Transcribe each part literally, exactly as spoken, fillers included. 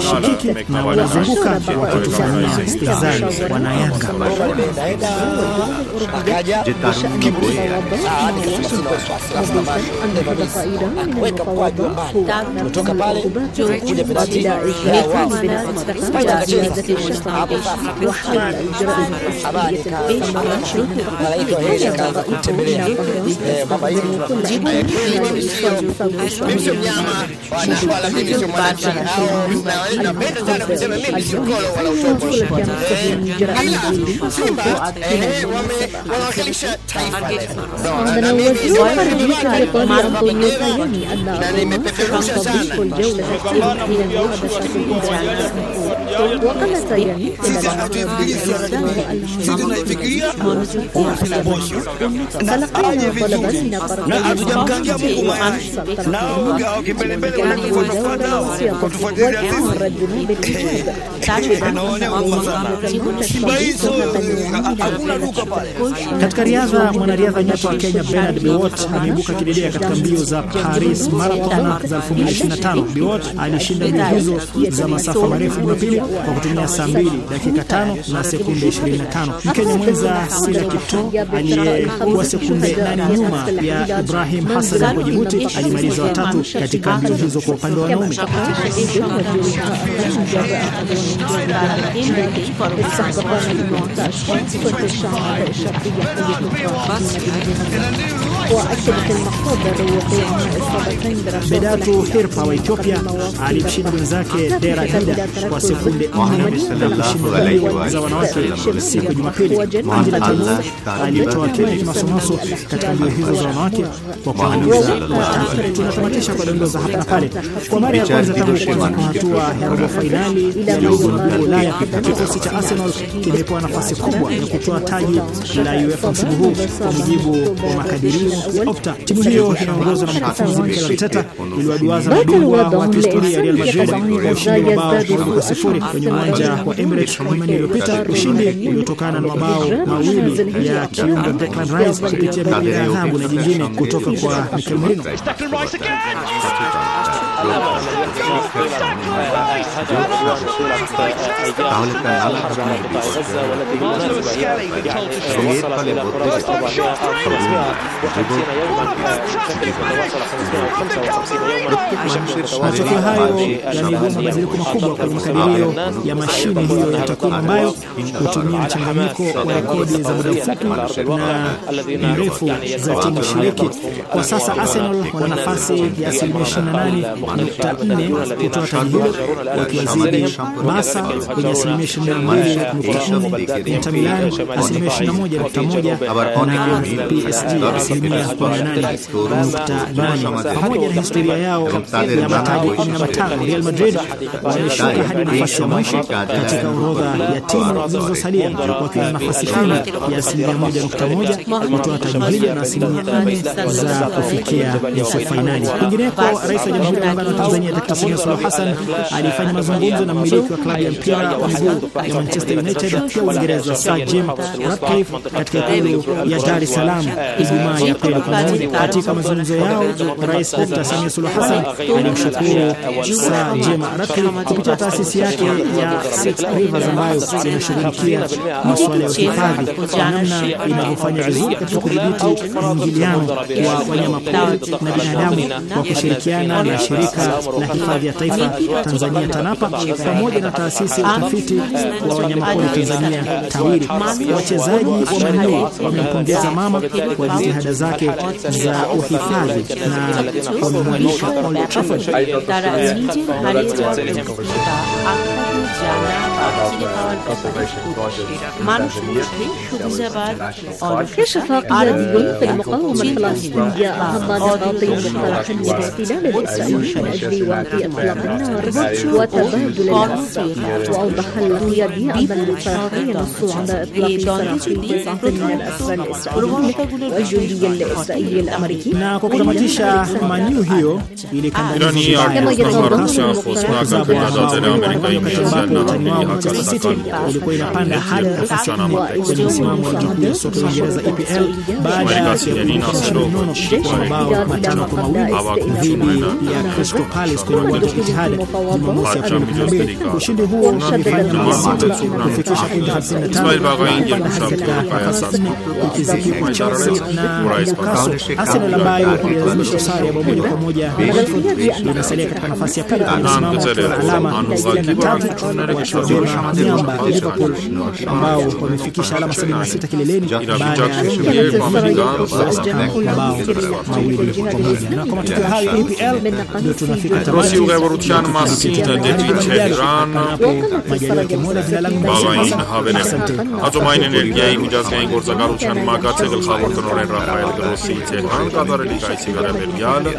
hawashikiki na wanazunguka wakitufanyia istihzai wanayanga. Akaja kibulia weka kwa jumbani kutoka pale kuja penalti ya habari malaika hili kaanza kutembelea baba hili mimi sio mnyama wala mimi sio mwanadamu na napenda sana kusema mimi sio kolo wala utoto eh wanawakilisha taifa عندنا وزير الخارجية ماركو نيوتاياني أن الجولة التي وقال تاياني إن تلقينا طلبا من Katika riadha, mwanariadha nyota wa Kenya Bernard Biwott ameibuka kidedea katika mbio za Paris Marathon za elfu mbili ishirini na tano. Biwott alishinda mbio hizo za masafa marefu Jumapili kwa kutumia saa mbili dakika tano na sekunde ishirini na tano. Mkenya mwenza Sila Kipto aliyekuwa sekunde nane nyuma ya Ibrahim Hassan wa Djibouti alimaliza watatu katika mbio hizo kwa upande wa wanaume. Bedatu Hirpa wa Ethiopia alimshinda mwenzake Dera Dida kwa sekunde nne za wanawake siku ya Jumapili. Angela Temu alitoa Kenya kimasomaso katika mbio hizo za wanawake kwa kumaliza watatu. Tunatamatisha kwa dondoo za hapa na pale. Kwa mara ya kwanza tangu kuanza kwa hatua ya robo finali ya ligi ya Ulaya, kikosi cha Arsenal kimepewa nafasi kubwa ya kutoa taji la UEFA msimu huu kwa mujibu wa makadirio ya Opta. Timu hiyo inaongozwa na mkufunzi Mikel Arteta iliwaduaza mabingwa wa historia Real Madrid kwa ushindi wa bao moja kwa sifuri kwenye uwanja wa Emirates Jumanne iliyopita, ushindi uliotokana na mabao mawili ya kiungo Declan Rice kupitia begi la dhahabu na jingine kutoka kwa Mikel Merino. Matokeo hayo yamezua mabadiliko makubwa kwenye makadirio ya mashine hiyo ya takwimu ambayo hutumia mchanganyiko wa rekodi za muda mfupi na mrefu za timu shiriki. Kwa sasa Arsenal wana nafasi ya asilimia ishirini na nane nukta nne kutoa taji hilo, wakiwazidi Barca kwenye asilimia ishirini na mbili nukta nne, Inter Milan asilimia ishirini na moja nukta moja na P S G asilimia kumi na nane nukta nane. Pamoja na historia yao ya mataji kumi na matano, Real Madrid wameshuka hadi nafasi ya mwisho katika orodha ya timu zilizosalia wakiwa na nafasi kumi ya asilimia moja nukta moja kutoa taji hilo na asilimia nne za kufikia nusu fainali. Kwingineko, Rais wa Jamhuri ya Muungano wa Tanzania Daktari Samia Suluhu Hassan alifanya mazungumzo na mmiliki wa klabu ya mpira wa miguu ya Manchester United pia Uingereza Sir Jim Ratcliffe katika ikulu ya Dar es Salaam Ijumaa ya Aprili kumi na moja. Katika mazungumzo yao, Rais Daktari Samia Suluhu Hassan alimshukuru Sir Jim Ratcliffe kupitia taasisi yake ya Six Rivers ambayo inashughulikia masuala ya uhifadhi kwa namna inavyofanya vizuri katika kudhibiti mwingiliano wa wanyamapori na binadamu kwa kushirikiana na shirika la hifadhi ya taifa Tanzania TANAPA pamoja na taasisi ya utafiti wa wanyamapori Tanzania TAWIRI. Wachezaji wa Manu wamempongeza mama kwa jitihada zake za uhifadhi na wamemwalika Old Trafford. كشف قيادي في المقاومة الفلسطينية أهم نقاط مقترح الاحتلال الإسرائيلي من أجل وقف إطلاق النار وتبادل الأسرى. وأوضح القيادي أن الطرفين نصوا على إطلاق سراح تسعة من الأسرى الإسرائيليين والجندي الإسرائيلي الأمريكي. Na kwa kutamatisha Manu hiyo ilikandamiza كما يتوضح المقترح ambapo utani wao Manchester City ulikuwa inapanda hadi nafasi ya nne kwenye msimamo wa ligi kuu ya soka ya Uingereza E P L baada ya kuibuka ushindi mnono kwa mabao matano kwa mawili dhidi ya Crystal Palace kwenye uwanja wa Etihad Jumamosi Aprili kumi na mbili. Ushindi huo ulifanya Man City kufikisha pointi hamsini na tano katika nafasi nne ikizidi Chelsea na Newcastle. Arsenal ambayo ililazimisha sare ya bao moja kwa moja na Brentford inasalia katika nafasi ya pili kwa msimamo wa alama sitini na tatu wakiwabeba miamba Liverpool ambao wamefikisha alama sabini na sita kileleni baada ya mabao mawili kwa moja. Na kwa matokeo hayo E P L ndio tunafika tamati. Revolution Masina David Chedran majaliwa kimoja jina langu Bagain Havene Atomain Energia Imujazgain Gorzagaruchan Maga Tegel Khavortonoren Rafael Grossi Tehran Qatar Liga Sigara Belgial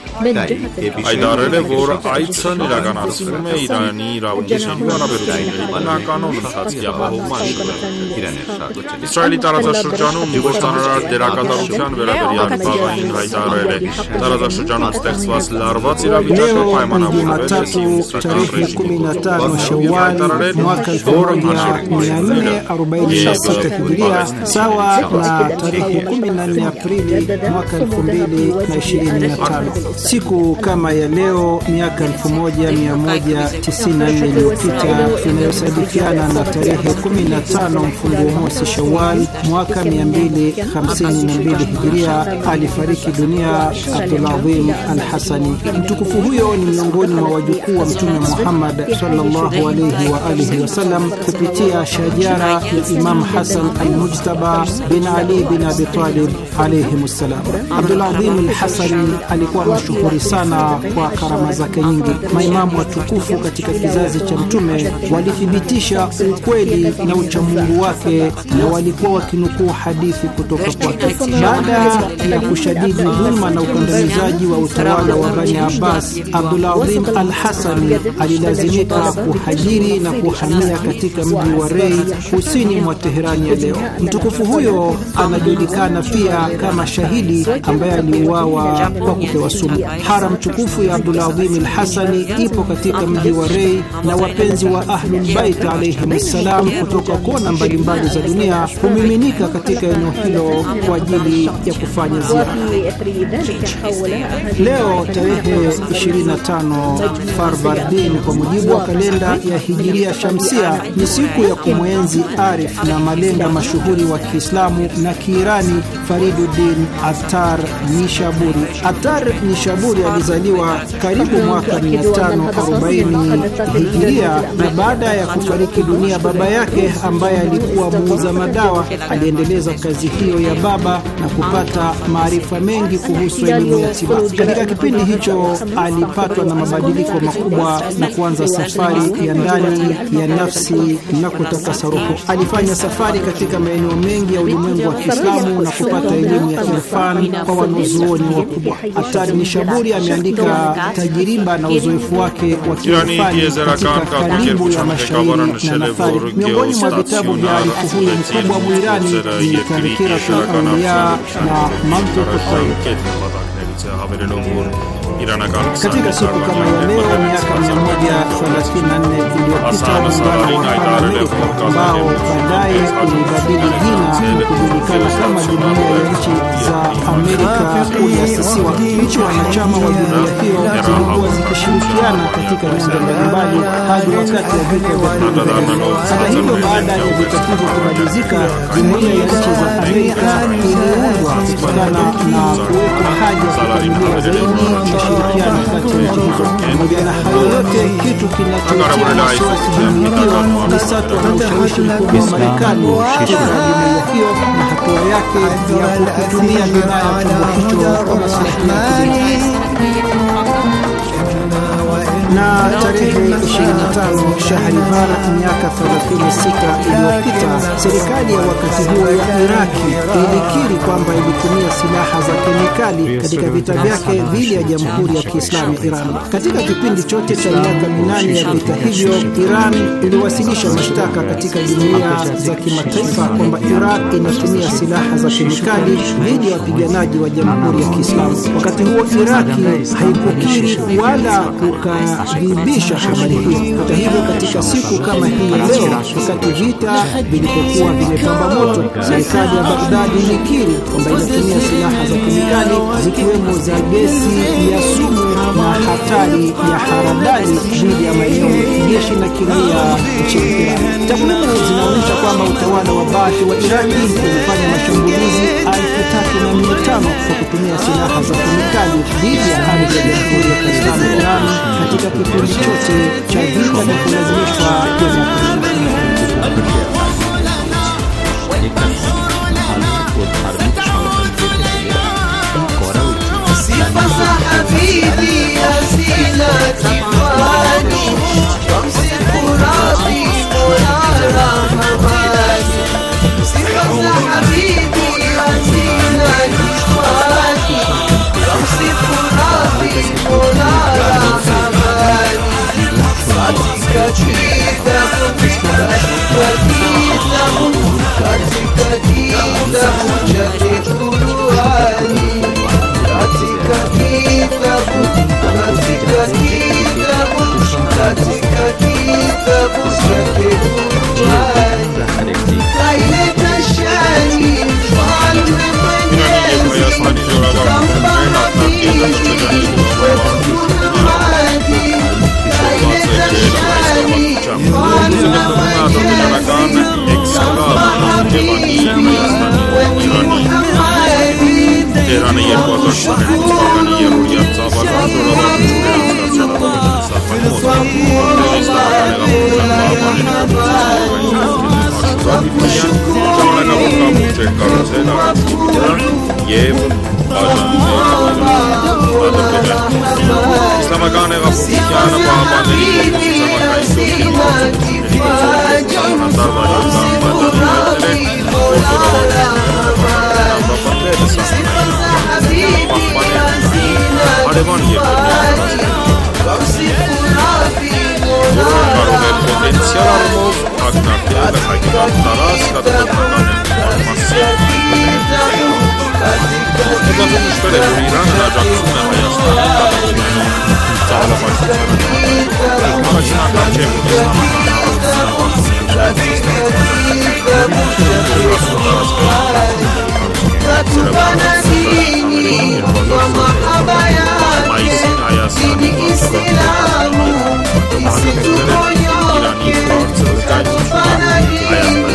Այդարել է, որ այցն իրականացվում է Իրանի իրավունքների հարաբերությունների բնականոն ընթացքի ապահովման շրջանում։ Իսրայելի տարածաշրջանում գործանարար դերակատարության վերաբերյալ բաղային հայտարարել է տարածաշրջանում ստեղծված լարված իրավիճակը պայմանավորվել է tarehe kumi na tano Shawwal mwaka elfu moja mia nne arobaini na sita Hijiria sawa na tarehe kumi na nne Aprili mwaka elfu mbili na ishirini na tano. Siku kama ya leo miaka elfu moja mia moja tisini na nne iliyopita inayosadifiana na tarehe kumi na tano mfunguo mosi Shawwal mwaka mia mbili hamsini na mbili Hijiria alifariki dunia Abdulazim Al-Hassani. Mtukufu huyo ni miongoni mwa wajukuu wa Mtume Muhammad sallallahu alayhi wa alihi wasallam kupitia shajara ya Imam Hassan Al-Mujtaba bin Ali bin Abi Talib alayhi salam. Abdulazim Al-Hassani alikuwa mashuhuri sana kwa karama zake nyingi. Maimamu watukufu katika kizazi cha Mtume walithibitisha ukweli na uchamungu wake na walikuwa wakinukuu hadithi kutoka kwake. Baada ya kushadidi dhulma na ukandamizaji wa utawala wa Bani Abbas, Abdulazim Al-Hassani alilazimika kuhajiri na kuhamia katika mji wa Rey kusini mwa Teherani ya leo. Mtukufu huyo anajulikana pia kama shahidi ambaye aliuawa kwa kupewa sumu. Haram tukufu ya Abdulazim Al-Hassani ipo katika mji wa Rey na wapenzi wa Ahlul Bait alayhim salam kutoka kona mbalimbali za dunia humiminika katika eneo hilo kwa ajili ya kufanya ziara. Leo tarehe ishirini na tano Farbardin kwa mujibu wa kalenda ya Hijiria Shamsia ni siku ya kumwenzi arif na malenga mashuhuri wa Kiislamu na Kiirani Fariduddin Attar Nishaburi. Attar Nishaburi alizaliwa karibu mwaka mia tano arobaini Hijiria na baada ya kufariki dunia baba yake ambaye alikuwa muuza madawa aliendeleza kazi hiyo ya baba na kupata maarifa mengi kuhusu elimu ya tiba. Katika kipindi hicho alipatwa na mabadiliko makubwa na kuanza safari ya ndani ya nafsi na kutakasa roho. Alifanya safari katika maeneo mengi ya ulimwengu wa Kiislamu na kupata elimu ya irfan kwa wanazuoni wakubwa. Attar Nishaburi ameandika tajiriba na uzoefu wake wa kiirfani katika karibu ya mashairi na nathari. Miongoni mwa vitabu vya arifu huyo mkubwa Mwirani ni Tadhkiratul Awliya na Mantiqut Tariq. Katika siku kama ya leo miaka mia moja thelathini na nne iliyopita muungano wa Pan-Amerika ambao baadaye ulibadili jina na kujulikana kama Jumuiya ya Nchi za Amerika uliasisiwa. Nchi wanachama wa jumuiya hiyo zilikuwa zikishirikiana katika nyanja mbalimbali hadi wakati wa vita vya pili. Hata hivyo, baada ya vita hivyo kumalizika, Jumuiya ya Nchi za Amerika iliundwa kutokana na kuwepo haja ya kukamilia zaidi ushirikiano kati ya nchi hizo. Pamoja na hayo yote, kitu kinachotia wasiwasi jumuiya hiyo ni satwa na ushawishi mkubwa wa Marekani katika jumuiya hiyo na hatua yake ya kutumia vibaya chombo hicho kwa maslahi yake. Na tarehe ishirini na tano Shahrivar miaka thelathini na sita iliyopita, serikali ya wakati huo ya Iraki ilikiri kwamba ilitumia silaha za kemikali katika vita vyake dhidi ya Jamhuri ya Kiislamu Iran. Katika kipindi chote cha miaka minane ya vita hivyo, Iran iliwasilisha mashtaka katika jumuiya za kimataifa kwamba Iraq inatumia silaha za kemikali dhidi ya wapiganaji wa Jamhuri ya Kiislamu. Wakati huo Iraki haikukiri wala kuka dhibisha habari hizi. Hata hivyo, katika katika siku kama hii ya leo, wakati vita vilipokuwa vimepamba moto, serikali ya Baghdad ilikiri kwamba inatumia silaha za kemikali zikiwemo za gesi ya sumu na hatari ya haradali dhidi ya maeneo ya kijeshi na kiraia nchini Iraq. Takwimu zinaonyesha kwamba utawala wa Baath wa Iraki ulifanya mashambulizi elfu tatu na mia tano kwa kutumia silaha za kemikali dhidi ya ardhi ya Jamhuri ya Kiislamu ya Iran katika kipindi chote cha vita vya kulazimishwa vya miaka sifa za habibi hazina kifani, tumsifu Rabbi Mola Rahmani. Sifa za habibi hazina kifani, tumsifu Rabbi Mola Rahmani. Katika kitabu, katika kitabu, katika kitabu chake Qur'ani, katika kitabu, katika kitabu, katika kitabu chake Qur'ani, kaileta shani mfalme mwenyezi, kampa habibi wetu Muhammadi, kaileta shani mfalme mwenyezi, kampa habibi wetu Muhammadi. Tehran երկու հազար քառականի երրորդ ծավալը ժողովրդի Արևան երկրների պոտենցիալ առումով ակնարկել է հայկական տարածք հատկական հետազոտում նշվել է, որ Իրանը աջակցում է Հայաստանի ծավալապաշտությանը առաջնական չէ, որ Մայիսին Հայաստանի Իստիլամու Իրանի բարձր կայնությունը Հայաստանի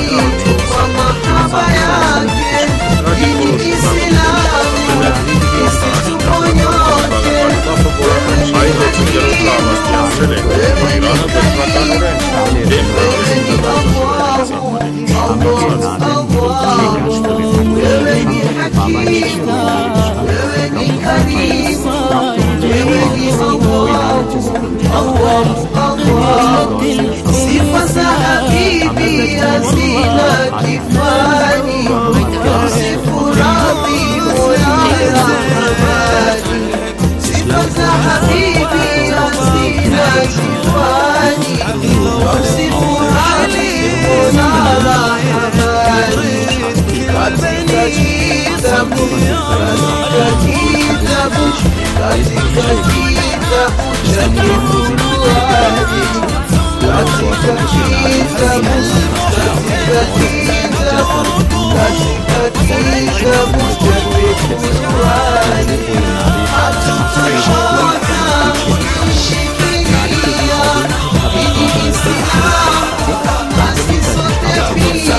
sifa za habibi hazina kifani, tumsifu Rabbi Mola Rahmani. Sifa za habibi hazina kifani, tumsifu Rabbi Mola Rahmani. Katika kitabu, katika kitabu, katika kitabu chake Qur'ani, katika kitabu, katika kitabu, katika kitabu chake Qur'ani, hatutochoka kushikilia dini Islamu, nasi sote pia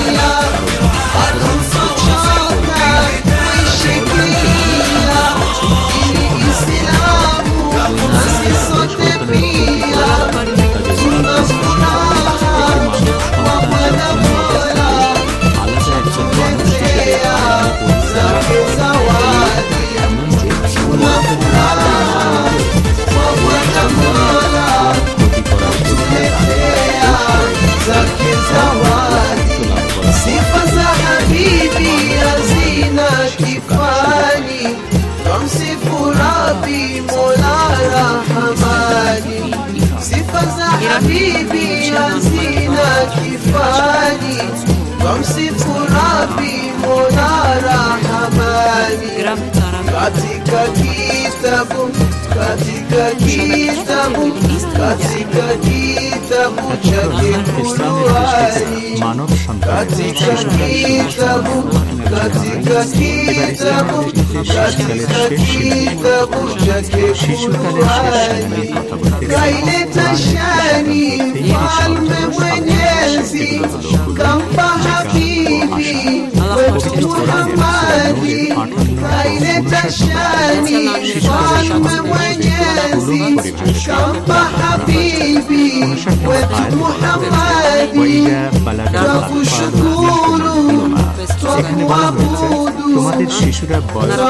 hatutochoka kushikilia dini Islamu, nasi sote pia tuna furaha kwa Bwana Mola kutuletea zake zawadi. Tuna furaha kwa Bwana Mola kutuletea zake zawadi. Sifa za habibi hazina kifani, tumsifu Rabbi Mola Rahmani. Sifa za habibi hazina kifani, tumsifu Rabbi Mola Rahmani. Katika kitabu, katika kitabu, katika kitabu kitabu chake Qur'ani, katika kitabu katika kitabu katika kitabu chake Qur'ani kaileta shani mfalme Mwenyezi kampa habibi wetu Muhammadi, kaileta shani mfalme Mwenyezi kampa habibi wetu Muhammadi, twakushukuru twakuabudu তোমাদের শিশুরা বয়স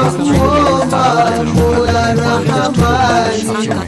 Mola Rahamani,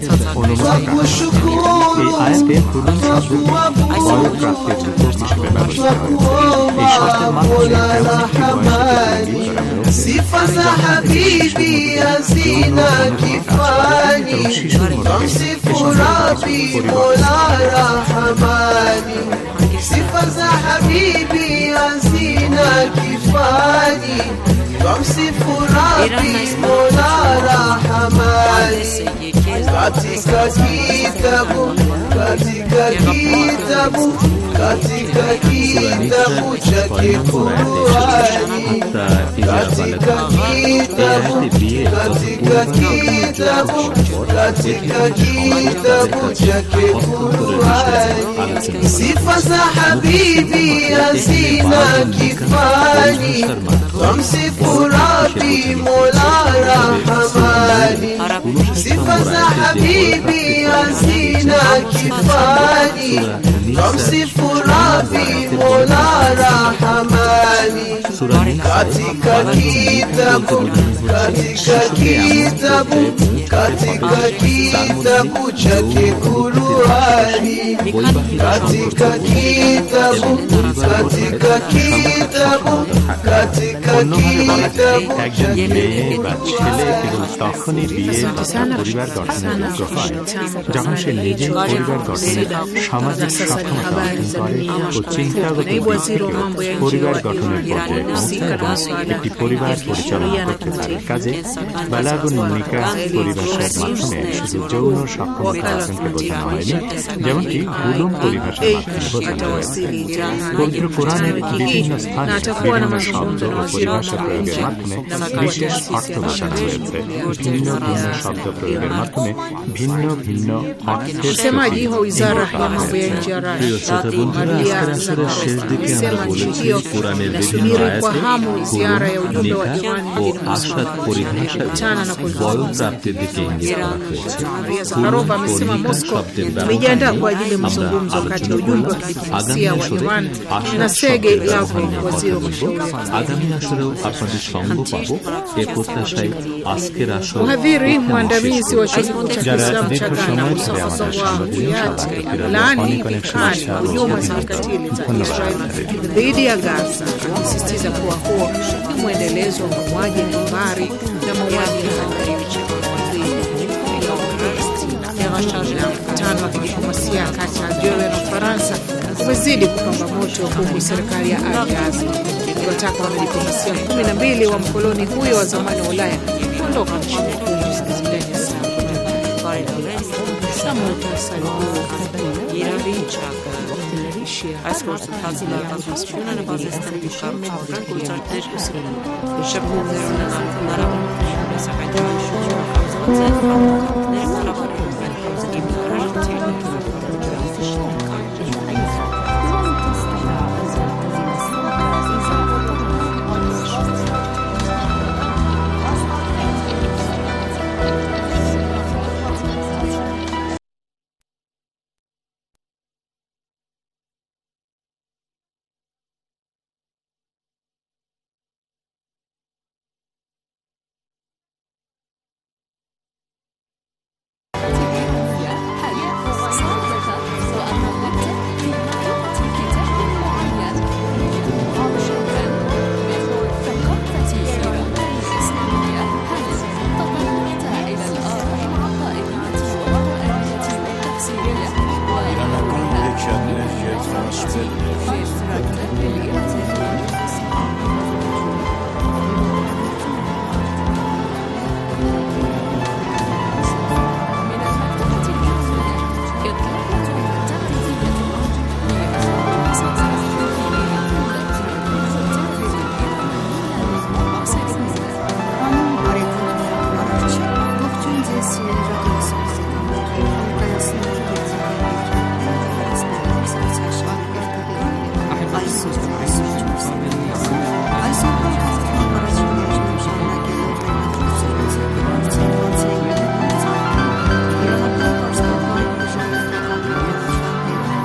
twakushukuru এই আয়াতে হুলুম শব্দটি বয়োপ্রাপ্তের রূপক হিসেবে ব্যবহৃত হয়েছে। এই শব্দের Mola Rahamani, sifa za habibi hazina kifani, tamsifu Rabbi Mola Rahamani, sifa za habibi hazina kifani, tamsifu Rabbi Mola Rahamani, katika kitabu katika kitabu katika kitabu chake Qur'ani, katika kitabu katika kitabu katika kitabu chake Qur'ani, sifa za habibi hazina kifani, tamsifu Rabbi Mola Rahamani, sifa za habibi hazina kifani, tamsifu Rabbi Mola Rahamani, katika kitabu katika kitabu katika kitabu chake Qur'ani, katika kitabu katika kitabu katika kitabu একজন মেয়ে বা ছেলে কেবল তখনই বিয়ে পরিবার গঠনের যোগ্য হয় যখন সে নিজের পরিবার গঠনে সামাজিক সক্ষমতা অর্জন করে ও চিন্তাগত দিক থেকে পরিবার গঠনের পর্যায়ে পৌঁছায় একটি পরিবার পরিচালনা করতে পারে। কাজে বালাগুন নিকাহ পরিভাষার মাধ্যমে শুধু যৌন সক্ষমতা অর্জনকে বোঝানো হয়নি, যেমনটি হুলুম পরিভাষার মাধ্যমে বোঝানো হয়েছে। পবিত্র কোরআনের বিভিন্ন স্থানে বিভিন্ন শব্দ ও পরিভাষা প্রয়োগের মাধ্যমে বিশেষ অর্থ বোঝানো হয়েছে। ভিন্ন ভিন্ন শব্দ প্রয়োগের মাধ্যমে ভিন্ন ভিন্ন অর্থের msemaji wa wizara ya mambo ya nje ya Russia alisema nchi hiyo inasubiri kwa hamu ziara ya ujumbe wa Iran mjini Moscow kukutana na kuzungumza. Zakharova amesema Moscow imejiandaa kwa ajili ya mazungumzo kati ya ujumbe wa kidiplomasia wa Iran na Sergei Lavrov, waziri wa mashauri ya kigeni. Mhadhiri mwandamizi wa chuo kikuu cha Kiislamu cha Ghana Mustafa Wiyati amelaani vikali hujuma za kikatili za Israeli dhidi ya Gaza, akisisitiza kuwa huo ni mwendelezo wa mauaji ya kimbari na mauaji ya halaiki. Mkutano wa kidiplomasia kati ya Algeria na Ufaransa umezidi kupamba moto, huku serikali ya Algiers ikiwataka wanadiplomasia kumi na mbili wa mkoloni huyo wa zamani wa Ulaya kuondoka nchini humo.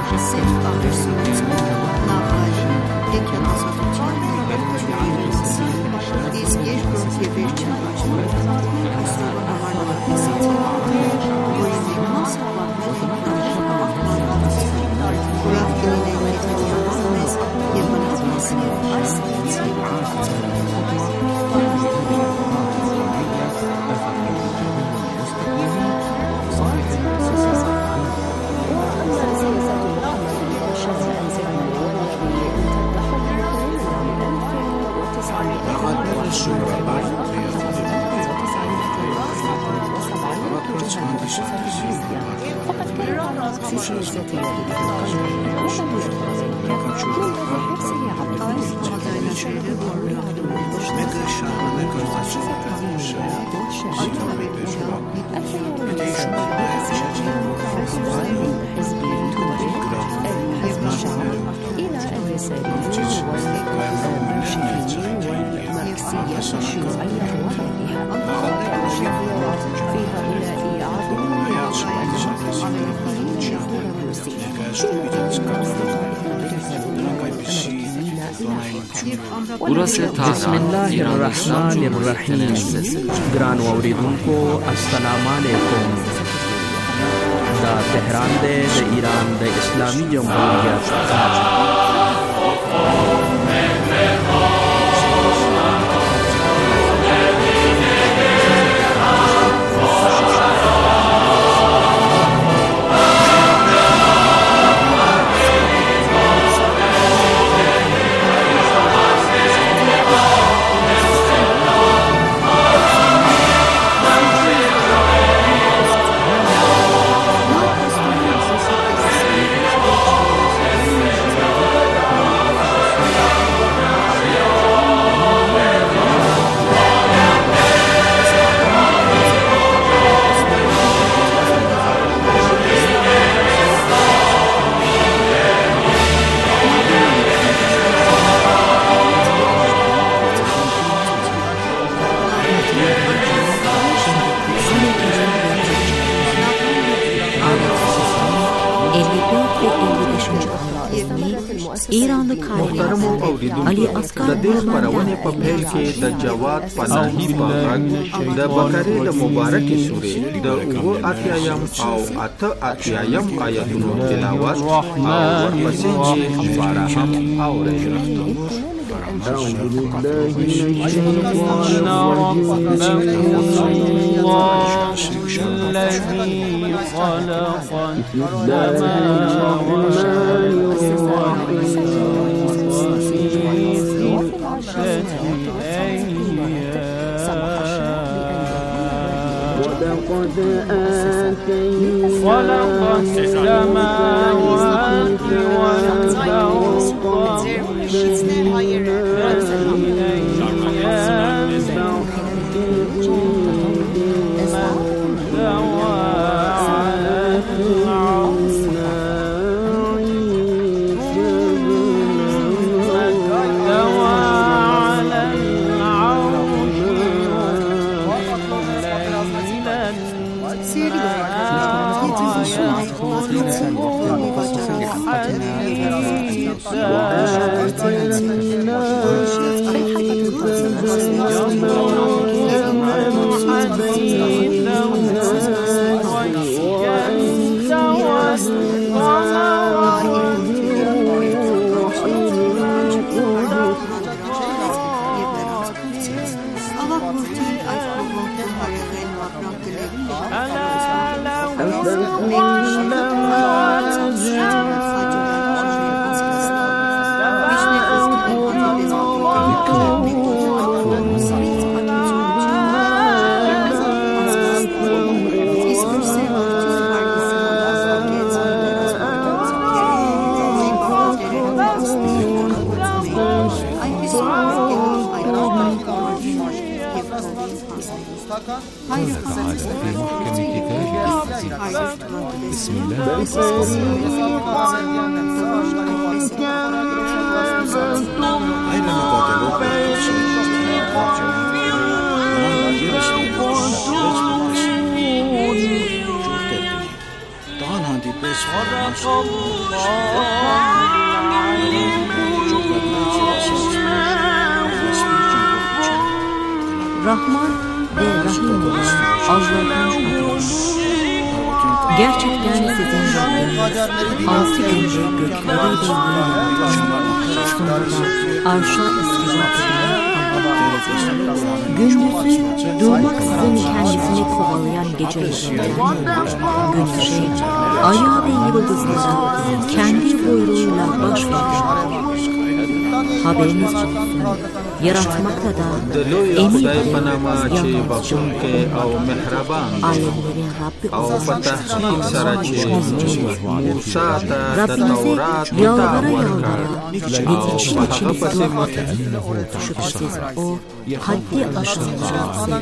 बिस्मिल्लाहिर्रहमानिर्रहीम। ग्रान वाउरीदुनको अस्सलाम वालेकुम। दा Tehran दे द Iran द इस्लामी जमहूरियत محترمو اوریدونکو د دې خبرونه په پیل کې د جواد پناهي په غږ د بقره د مبارکې سورې د اوه اتیایم او اته اتیایم آیاتونو تلاوت او ورپسې یې عبارة هم اورئ. أعوذ بالله من الشيطان الرجيم. الله الذي خلق السماوات ولقد آتينا خلق السماوات والأرض بسم الله أين نقاط Rahman ve Rahim olan Allah'ın adı. Gerçekten sizin Rabbiniz altı günde gökleriyle yürüyor. Sonra da arşa istiva eden Allah'tır. Gündüzü durmaksızın kendisini kovalayan gecelerinden gündüzü aya ve yıldızlara kendi buyruğuyla baş verdi. Haberiniz olsun, yaratmakta da emin yalnızca alemlerin Rabbi olan Rabbimize yalvara yalvara ve için için dua edin. Şüphesiz o haddi aşanlara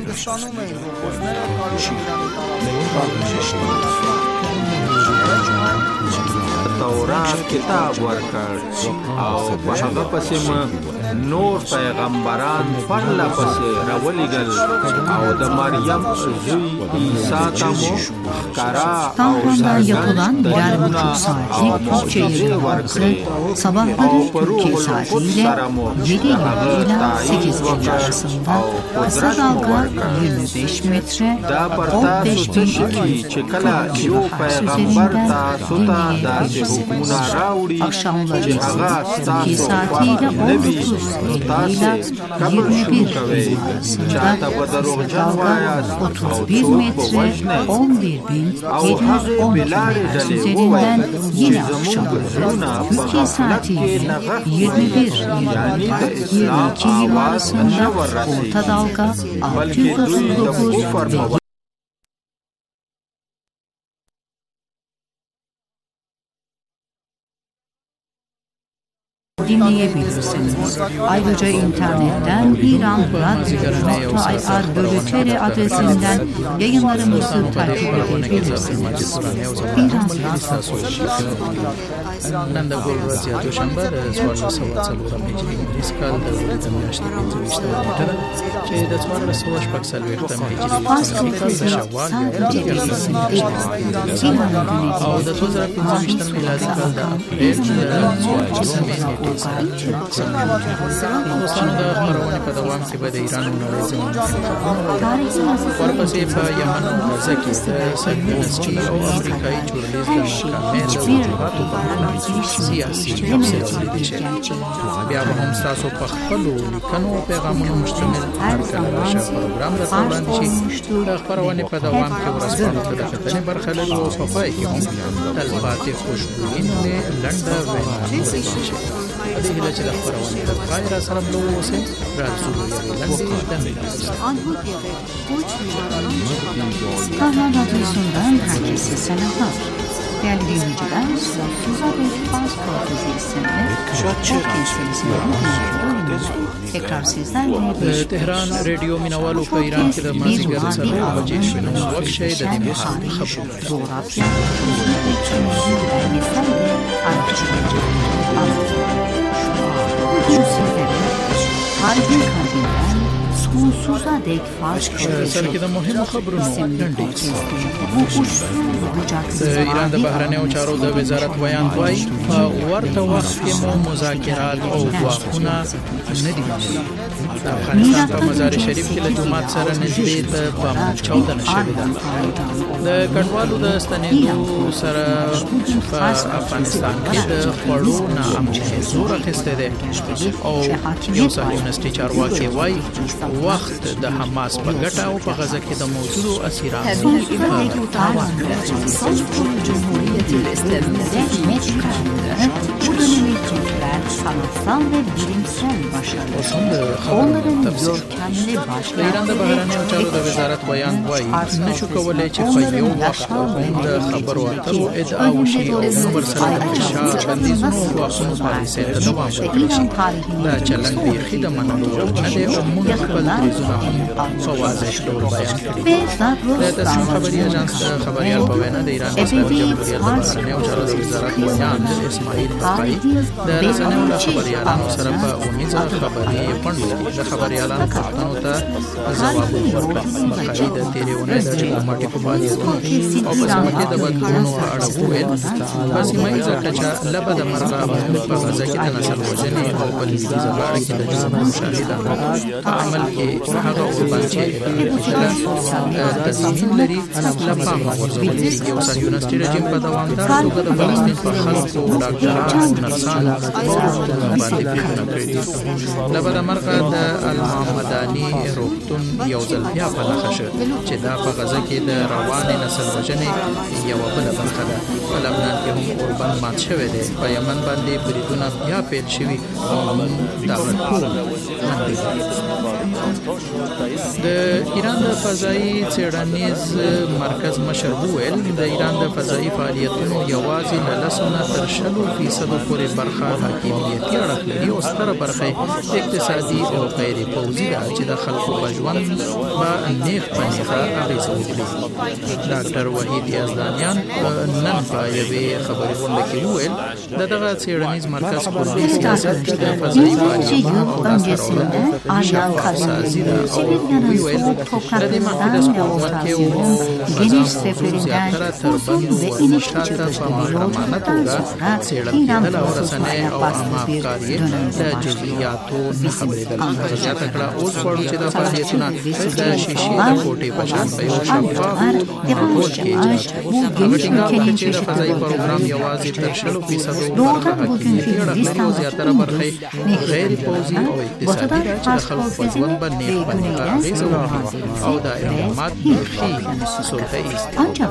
تورات کتاب ورکړ او په هغه پسې نور پیغمبران پرله پسې راولېږل او د مریم زوی عیسی ته مو ښکارا او yapılan birer buçuk saatlik Türkçe yayınlaması sabahları Türkiye saatiyle yedi ila sekiz arasında kısa dalga yirmi beş metre on beş bin iki yüz kırk kilohertz üzerinden dinleyebilirsiniz. Akşamları Türkiye saatiyle on dokuz ile yirmi bir arasında dalga otuz bir metre on bir bin yedi yüz on kilohertz üzerinden yine akşamları Türkiye saatiyle yirmi bir ila yirmi iki yıl arasında orta dalga altı yüz otuz dokuz ve dinleyebilirsiniz. Ayrıca internetten İran Radyo nokta i r bölü t r adresinden yayınlarımızı takip edebilirsiniz. İran Radyo نن د ګل ورځ یا دوشنبه د څوارلس سوه څلورم هجري لمریز کال د ولادت میاشتې پنځه ویشتمه نیټه چې د څوارلس سوه شپږ څلوېښتم هجري میلادي کال د شوال او د دوه زره پنځه ویشتم میلادي کال د اپریل د څوارلسمې نیټې سره دوستانو د خپرونې په دوام کې به د ایران او نړۍ ځینې ورپسې په یمن او غزه کې د صهیونیستي او امریکایي جوړلیز د ناکامۍ د وجوهاتو په اړه سیاسي تفسیرونه دي چې بیا به هم ستاسو په خپلو لیکنو او پیغامونو مشتمل هرکله راشه پروګرام درته وړاندې شي د خپرونې په دوام کې ورځپاڼو ته د کتنې برخه لري او په پای کې هم تلپاتې خوشبويي نومې لنډه وینا ورکړل شي په دې هیله چې د خپرونې تر پای را سره ملو اوسئ راځو یوې لنډې دمې Kahraman Radyosu'ndan herkese selamlar. Değerli dinleyiciler, Suza ve Faz Kortezi isimli Türkiye serisinin tekrar sizlerle Tehran Radio Minawalo په ایران کې د مازیګر څلور بجې شوې نو وخت شي د دې مهال خبرونه coğrafya, bugün sizlere Harbin kalbinden sonsuza dek fark سره د مهمو خبرونو لنډې د ایران د بهرنیو چارو د وزارت بیان وایي په ورته وخت کې مو مذاکرات او ګواښونه نه دي د افغانستان په مزار شریف کې له جومات سره نږدې د بم چاودنه شوې ده د کډوالو د ستنېدو سره په افغانستان کې د خوړو ناامنۍ زور اخیستی دی او یو صهیونیستي چارواکي وایي وخت د حماس په ګټه او په غزه کې د موجودو اسیرانو په تاوان Cumhuriyeti İslam'da bu dönemi Türkler sanatsal ve bilimsel başarılı. Onların görkemli başlarında ایران د بهرنیو چارو د وزارت بیان وایي نشو کولای چې په یو وخت د خبرو اترو ادعا وشي او ورسره د فشار بندیزونو او واکسونو پالیسۍ ته دوام ورکړي شي دا چلند بیخي د منلو نه دی او موږ خپل دریځونه هم په واضح ډول بیان کړي د تصمیم خبري اژانس د خبریال په وینا د ایران اسلامي جمهوریت د بهرنیو چارو د وزارت بیان د اسماعیل حقایق د رسنیو له خبریال خبريالانو سره په اونیزه خبري پڼو د خبريالانو پوښتنو ته ځواب ورکړ. مقالې د تیرې اونۍ د ډیپلوماټیکو فعالیتونو او په سیمه کې د بدلونونو اړه وویل. په سیمه ییزه کچه له بده مرغه په غزه کې د نسل وژنې او په لویدیځه غاړه کې د جرم مشاهده په عمل کې هغه اوربان چې تضمین لري له پامه غورځول کېږي او صهیونیستي رژیم په دوامداره توګه د فلسطین په خلکو، ډاکټرانو، نرسانو او روغتونونو باندې بریدونه کړي دي. له بده مرغه د المحمداني روغتون یو ځل بیا په نښه شو چې دا په غزه کې د روانې نسل وژنې یوه بله برخه ده. په لبنان کې هم اوربان مات شوی دی. په یمن باندې بریدونه بیا پیل شوي او موږ دغه ټول د ایران د فضایي څېړنیز مرکز مشر وویل د ایران د فضایي فعالیتونو یوازې له لسو نه تر شلو فیصدو پورې برخه حاکمیتي اړخ لري او ستره برخه اقتصادي او غیر پوځي ده چې د خلکو په ژوند به نیغ په نیغه اغېزه وکړي. ډاکټر وحید یزدانیان نن په یوې خبري غونډه کې وویل د دغه څېړنیز مرکز کورني سیاست د فضایي فعالیتونو او لاسته راوړنو شفافسازي ده او ویل د دې محدوده حکومت کې زیاتره تر بندو ورشاته په محرمانه توګه څېړل کېدل او رسنۍ او عامه افکار یې د جزئیاتو نه خبرېدل. هغه زیاته کړه اوس غواړو چې دا فعالیتونه د شیشې د کوټې په شان په یو شفاف ماحول کې اجرا شي. هغه ټینګار وکړ چې د فضایي پروګرام یوازې تر شلو فیصدو برخه حاکمیتي اړخ لري او زیاتره برخه غیر پوځي او اقتصادي ده چې د خلکو په ژوند به نیغ په نیغه اغېزه وکړي او دا اقدامات بیخي سرخه ایست.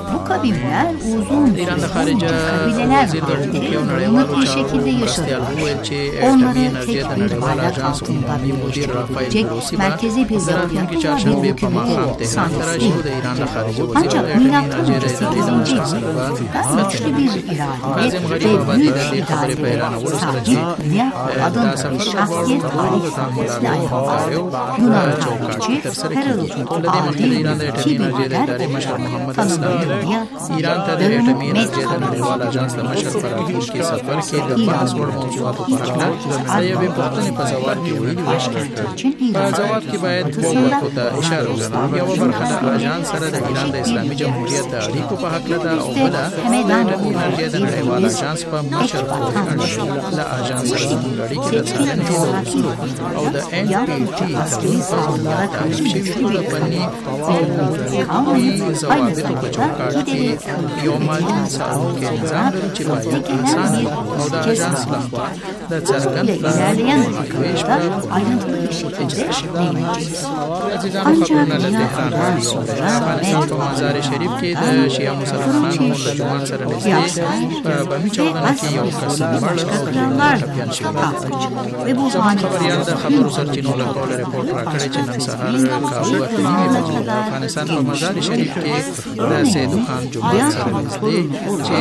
د ایران د خارجه وزیر د حقوقي او نړیوالو چارو مرستیال وویل چې اټومي انرژي د نړیوال اژانس عمومي مدیر رافایل ګروسي به د راتلونکي چهارشنبې په ماښام تهران ته راشي. د ایران د خارجه وزیر د اټومي انرژي د ادارې د مشر سره به کتنه وکړي. کاظم غریب آبادي د دې خبرې په حیرانولو سره چې دا سفر د دواړو کلونو د تعاملاتو او همکاریو چوکاټ کې ترسره کېږي. له دې مخکې د ایران د اټومي انرژي د ادارې مشر محمد اسلامي ایران ته د اټومي انرژي د نړیوال اژانس د مشر په راتلونکي سفر کې د بحث وړ موضوعاتو په اړه د یوې پوښتنې په ځواب کې ویلي وو. په ځواب کې باید دوو برخو ته اشاره وشي. یوه برخه د اژانس سره د ایران د اسلامي جمهوریت د اړیکو په هکله ده او بله د اټومي انرژي د نړیوال اژانس په مشر پورې اړه له اژانس سره زموږ اړیکې د څارنې د اصولو او د ان پی ټي تړون په بنیاد تعریف شوي ټوله فني او حقوقي ضوابطو په چوکاټ کې یو مالي څارونکی نظام لري چې باید اسانه او د اژانس لخوا د څرګند پلان او ویش په اجرا شي. عزیزانو خبرونه له تهران راډیو د افغانستان په مزار شریف کې د شیعه مسلمانانو د جماعت سره نږدې په بمي چاودنه کې یو کس مړ او ټپیان شوي. زموږ خبریال د خبرو سرچینو له قوله رپورټ راکړی چې نن سهار کابو اته نیمې بجې د افغانستان په مزار شریف کې د سیدو خان جماعت سره نږدې چې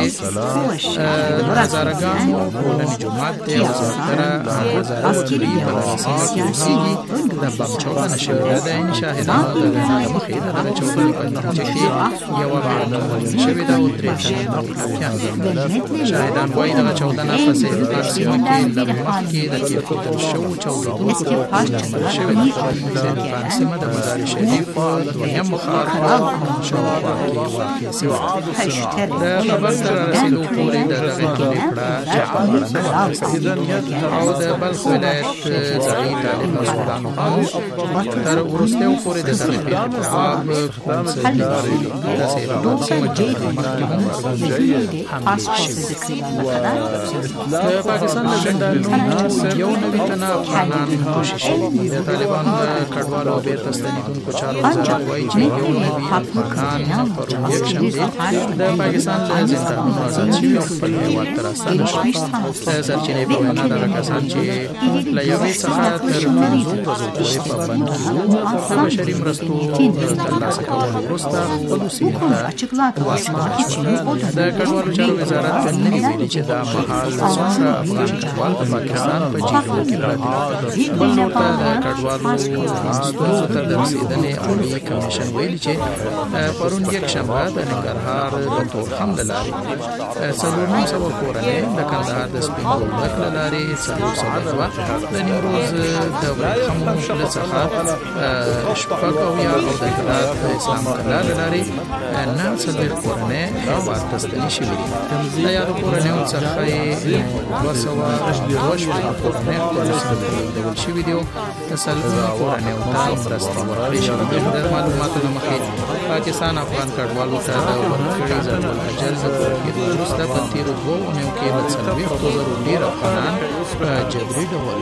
هزارګانو ټولنې جومات دی او زیاتره هزاره وګړي په دغه سیمه کې اوسېږي. د بم چاودنه شوې ده. د عیني شاهدانو د وینا له مخې د دغه چاودنې په نتیجه کې یوه معلم وژل شوې ده او درې تنه نور ټپیان دي. شاهدان وایي دغه چاودنه په سیدو خان سیمه کې له مخکې د کېښودل شوو چاودنو لامل شوې ده. سیدو خان سیمه د مزار شریف دویم مخاط شاوخوا کې واقع سوې. د خبر سره رسېدو پورې د دغې پرېکړه چا په اړه نه وه او د بلخ ولایت ځایي تعلیم مسؤلانو هم تر وروستیو پورې د دغې پېښې په جواب کونسل د سیلانو سیمه جوړېدو مخکې هم حملې شوې. د پاکستان د زندانونو یو نوي تنه افغانان خوشي شوي دي. د طالبانو د کډوالو او بېرته ستنېدونکو چارو وزارت وایي چې یو نوي افغان پرون یکشنبې د پاکستان له زندانونو آزاد شوي او خپل هېواد ته راستانه شول. د سرچینې په وینا دغه کسان چې له یوې څخه تر پنځو ورځو پورې په بند کې وو د بشري مرستو ترلاسه کولو وروسته خپلو سیمو ته واستانه شول. د کډوالو چارو وزارت نه دي ویلي چې دا مهال څومره افغان کډوال د پاکستان په جیلونو کې پراته دي. بل نور ته د کډوالو ستونزو ته د رسېدنې عالي کمیشن ویلي چې پرون یکشنبه د ننګرهار د تورخم له لارې څلور نیم سوه کورنۍ د کندهار د سپین بولدک له لارې څلور سوه د نیمروز د ورېښمو له څخه شپږ اویا او د هرات د اسلام قلعه له لارې نهه څلوېښت کورنۍ راواستل شوي دي. د یادو کورنیو څخه یې دوه سوه دوه شپېته کورنۍ ډول شوي دي او د څلورو کورنیو ته مرستې ورکړې شوې دي. د معلوماتو له مخې پاکستان افغان کډوالو ته د ورکړې ضرب الاجل د پوره کېدو وروسته په تېرو دوو اونیو کې له څلوېښتو زرو ډېر افغانان په جبري ډول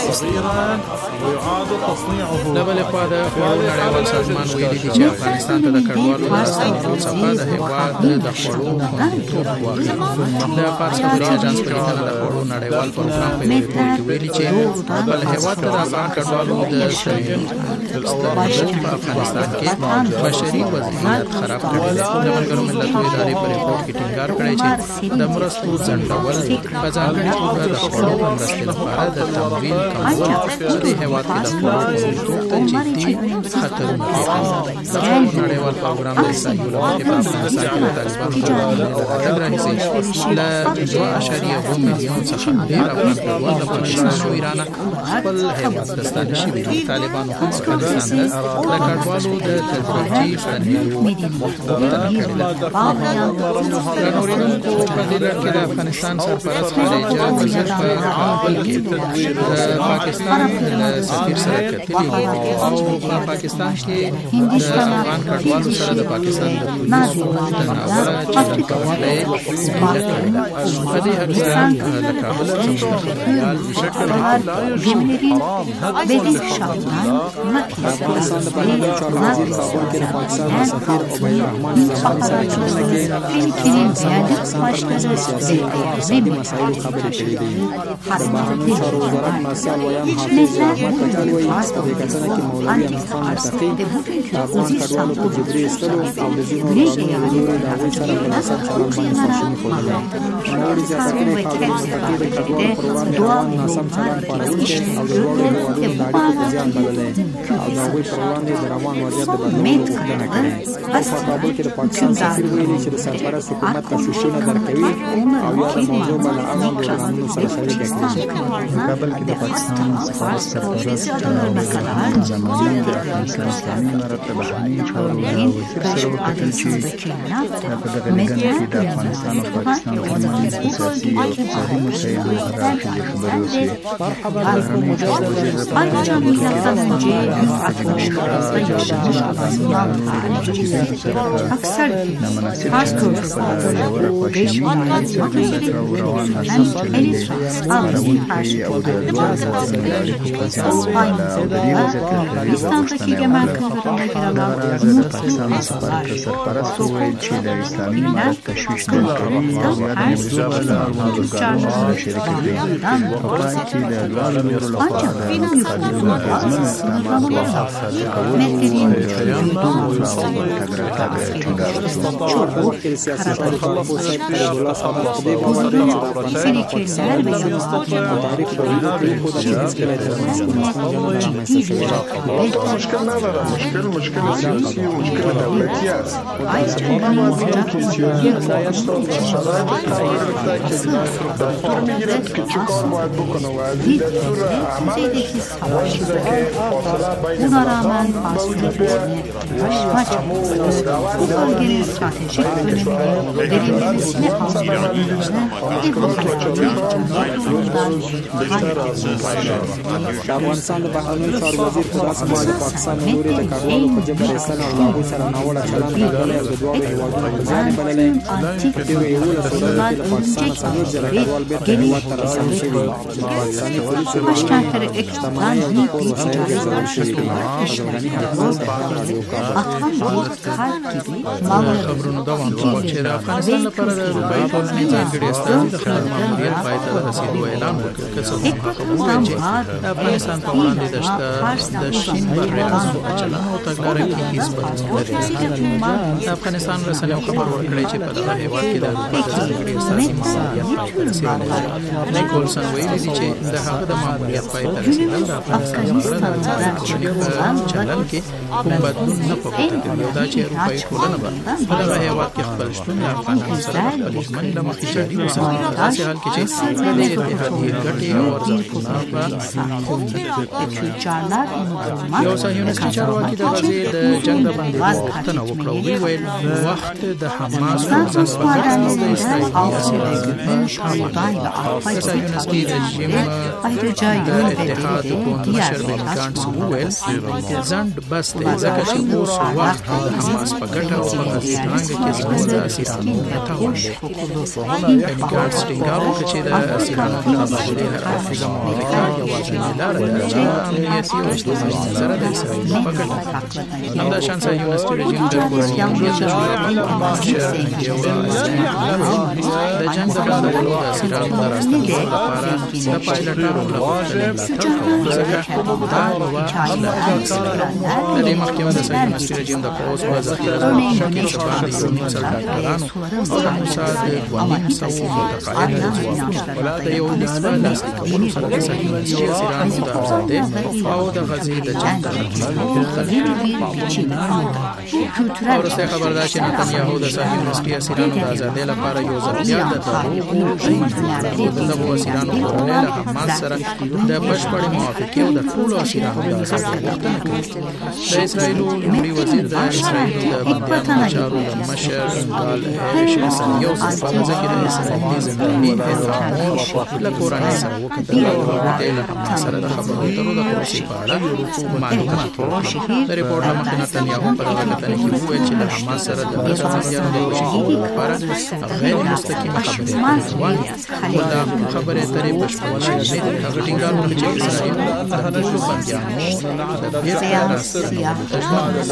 د بلې خوا د خوړو نړیوال سازمان ویلي دي چې افغانستان ته د کډوالو د راستنېدو څخه د هېواد د خوړو خوندیتوب واخلي. د فارس خبري اژانس په لیکنه د خوړو نړیوال پروګرام په یوه ریپورټ کې ویلي چې بل هېواد ته د افغان کډوالو د ستنېدو په افغانستان کې بشري وضعیت خراب کړی دی. د ملګرو ملتونو ادارې په ریپورټ کې ټینګار کړی چې د مرستو ځنډول په ځانګړې توګه د خوړو د مرستې لپاره د تمویل کمول په دې هېواد کې د خوړو خوندیتوب ته جدي خطرونه پېښوي. د خوړو نړیوال پروګرام د احصایو له مخې په افغانستان کې د طالبانو د راتګ راهیسې له دوه اعشاریه اووه میلیون څخه ډېر افغان کډوال له پاکستان او ایرانه خپل هېواد ته ستانه شوي دي. طالبانو هم افغانستان ته د کډوالو د تدریجي ستنېدو غوښتنه کړې ده. د اورېدونکو په دې لړ کې د افغانستان سرپرست خارجه وزیر په کابل کې د پاکستان له سفیر سره کتلي دي او په پاکستان کې د افغان کډوالو سره د پاکستان د پولیسو د ناوړه چلند کولو یې څرګنده کړې ده. په دې هکله له کابل څخه خبریال شکل افغانستان د بهرنیو چارو وزیر په کابل کې د پاکستان سفیر عبید الرحمن زماني سره کتنه کې سیاسي او اقتصادي مسایلو خبرې کړې دي. د بهرنیو چارو وزارت مرسل ویان حافظ رحمت کتل وایي په دې کتنه کې مولوي امین خان متقي د افغان کډوالو په جبري ایستلو او د ځینو ورانو له هغوی سره په ناسم چلند باندې خواشیني ښودله. نوموړي زیاته کړې خاوند متقي د کډوالو پر وړاندې روان ناسم چلند پارونکی او د دواړو هېوادونو د اړیکو په زیان بللی او د هغوی پر وړاندې د روان وضعیت د بدلولو غوښتنه کړې. او په کابل کې د پاکستان سفیر ویلي چې د سرپرست حکومت تشویشونه درکوي او یا د موضوع به له اړوند بحرانونو سره شریکه کړي. په کابل کې د پاکستان سفارت سرپرست جناب عبدالرحمن زماني د افغانستان اسلامي امارت د بهرنیو چارو وزیر سره وکتل چې په دغه لیدنه کې د افغانستان او پاکستان ترمنځ په سیاسي او اقتصادي مسایلو پراخې خبرې وشوې. بهرنیو چارو وزیر د پاکستان په اکثر خاص طور پر روان او د پاکستان په کې د مارکوټونو کې راغلي پاکستان سفارت سرپرست وویل چې د اسلامي امارت تشویش نه کوي او د موضوع په اړه معلومات شریک کړي. په پای کې د دواړو لورو لخوا د قانون اغېزمن اقدامات واخیستل کول او مشكلة لا لا مشكلة مشكلة سياسية ومشكلة دولية. دكتور ميجرانت كتشكون واحد بكرة وعزيز دكتور أعمال buna rağmen Fasfur'un başmaç bu bölgenin stratejik önemini derinlemesine anlayabilmesine ve bu stratejik yolundan افغانستان د بهرنیو چارو وزیر په داسې حال کې پاکستان له لوري د کډوالو په جبر ایستنه او له هغوی سره ناوړه چلند کول او د دواړو هېوادونو په زیان بللی. په دې یولسو ورځو کې د پاکستان څلور ځله کډوال بېرته هېواد ته راستانه شوي چې د پاکستاني پولیسو له لوري شتمنۍ او د کور وسایل ګرځول شوي دي. افغاني حکومت راډیو کابل خبرونه دوام کوي چې د افغانستان لپاره د روبای ټولنې ځانګړي استازي د خپل ماموریت پای ته رسیدو اعلان وکړ. که څه هم هغه وویل چې د افغانستان په وړاندې د د شین بري اسو چلن او تګلارې کې هیڅ بدلون نه دی. د افغانستان رسنیو خبر ورکړی چې په دغه هېواد کې د روبای د ځانګړي استازي ماموریت پای ته رسیدلی دی. نیکولسن ویلي دي چې د هغه د ماموریت پای ته رسیدل د افغانستان لپاره د ټولنې په چلن کې کوم بدلون نه په ګوته کوي او دا چې اروپایي ټولنه به په دغه هېواد کې خپل شتون د افغانانو سره خپلې ژمنې له مخې جاري وساتي. په داسې حال کې چې د دې اتحاد ګټې او ارزښتونه په یو صهیونیستي چارواکي د غزې د جنګ د بندېدو غوښتنه وکړه او ویل وخت د حماس پر ځان په ګټه او د اسرائیلي اسرائیلي صهیونیستي رژیم د اتحاد حکومت مشر بن ګانټس وویل ځنډ بس دی ځکه چې اوس وخت د حماس په ګټه او په غزې تړانګه کې زموږ د اسیرانو متاوان دی. بن ګانټس ټینګار وکړ چې د اسیرانو د تبادلې هر اړخیزه موافقه یوازینۍ لاره ده چې امنیتي او اجتماعي نظره د اسرائیلو په ګټه. همداشان صهیونیستي رژیم د کورني امنیت د جوړولو مشر د جنګ د بندولو د اسیرانو د راستنولو لپاره د پایلټانو له غوښتنې ملاتړ کوي ځکه دا یوه حله د دې مخکې د صهیونیستي رژیم د پوځ په ذخیره ځواکونو کې څه باندې یو نیم سل ډاکټرانو او د موساد دوه نیم سوو متقاعده ځواکونو د یو لیک په لاسلیک کولو سره د صهیونیستي اسیرانو د ازادۍ او د غزې د جنګ د ختمولو غوښتنه او وروستی خبر دا چې نتنیاهو د صهیونیستي اسیرانو د ازادۍ لپاره یو ځل بیا د دروغو ژمنه وکړه. د دغو اسیرانو کورنۍ له حماس سره د بشپړې موافقې او د ټولو اسیرانو د ازادۍ غوښتنه کوي. د اسرائیلو لومړي وزیر د اسرائیلو د بندیانو چارو د مشر ګال شیسن یو ځل په غزه کې د اسرائیلي زنداني هیرامون له کورنۍ سره وکتل او هغوی ته له حماس سره د خبرو اترو د پروسې په اړه معلومات ورکړل. د ریپورټ له مخې نتنیاهو په دغه کتنه کې وویل چې د حماس سره د لسو بندیانو د خوشي کولو لپاره غیر مستقیمه خبرې روانې دي. خو دا خبرې اترې بشپړې نه دي. هغه ټینګار وکړ چې اسرائیل د ټولو بندیانو د بیرته راستنولو ته ژمنه لري.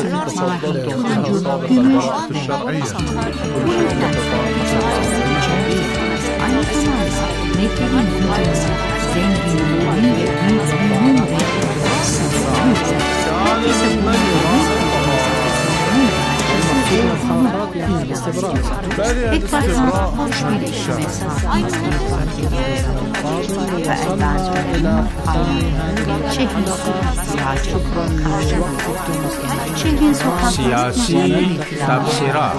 سیاسی تبصرات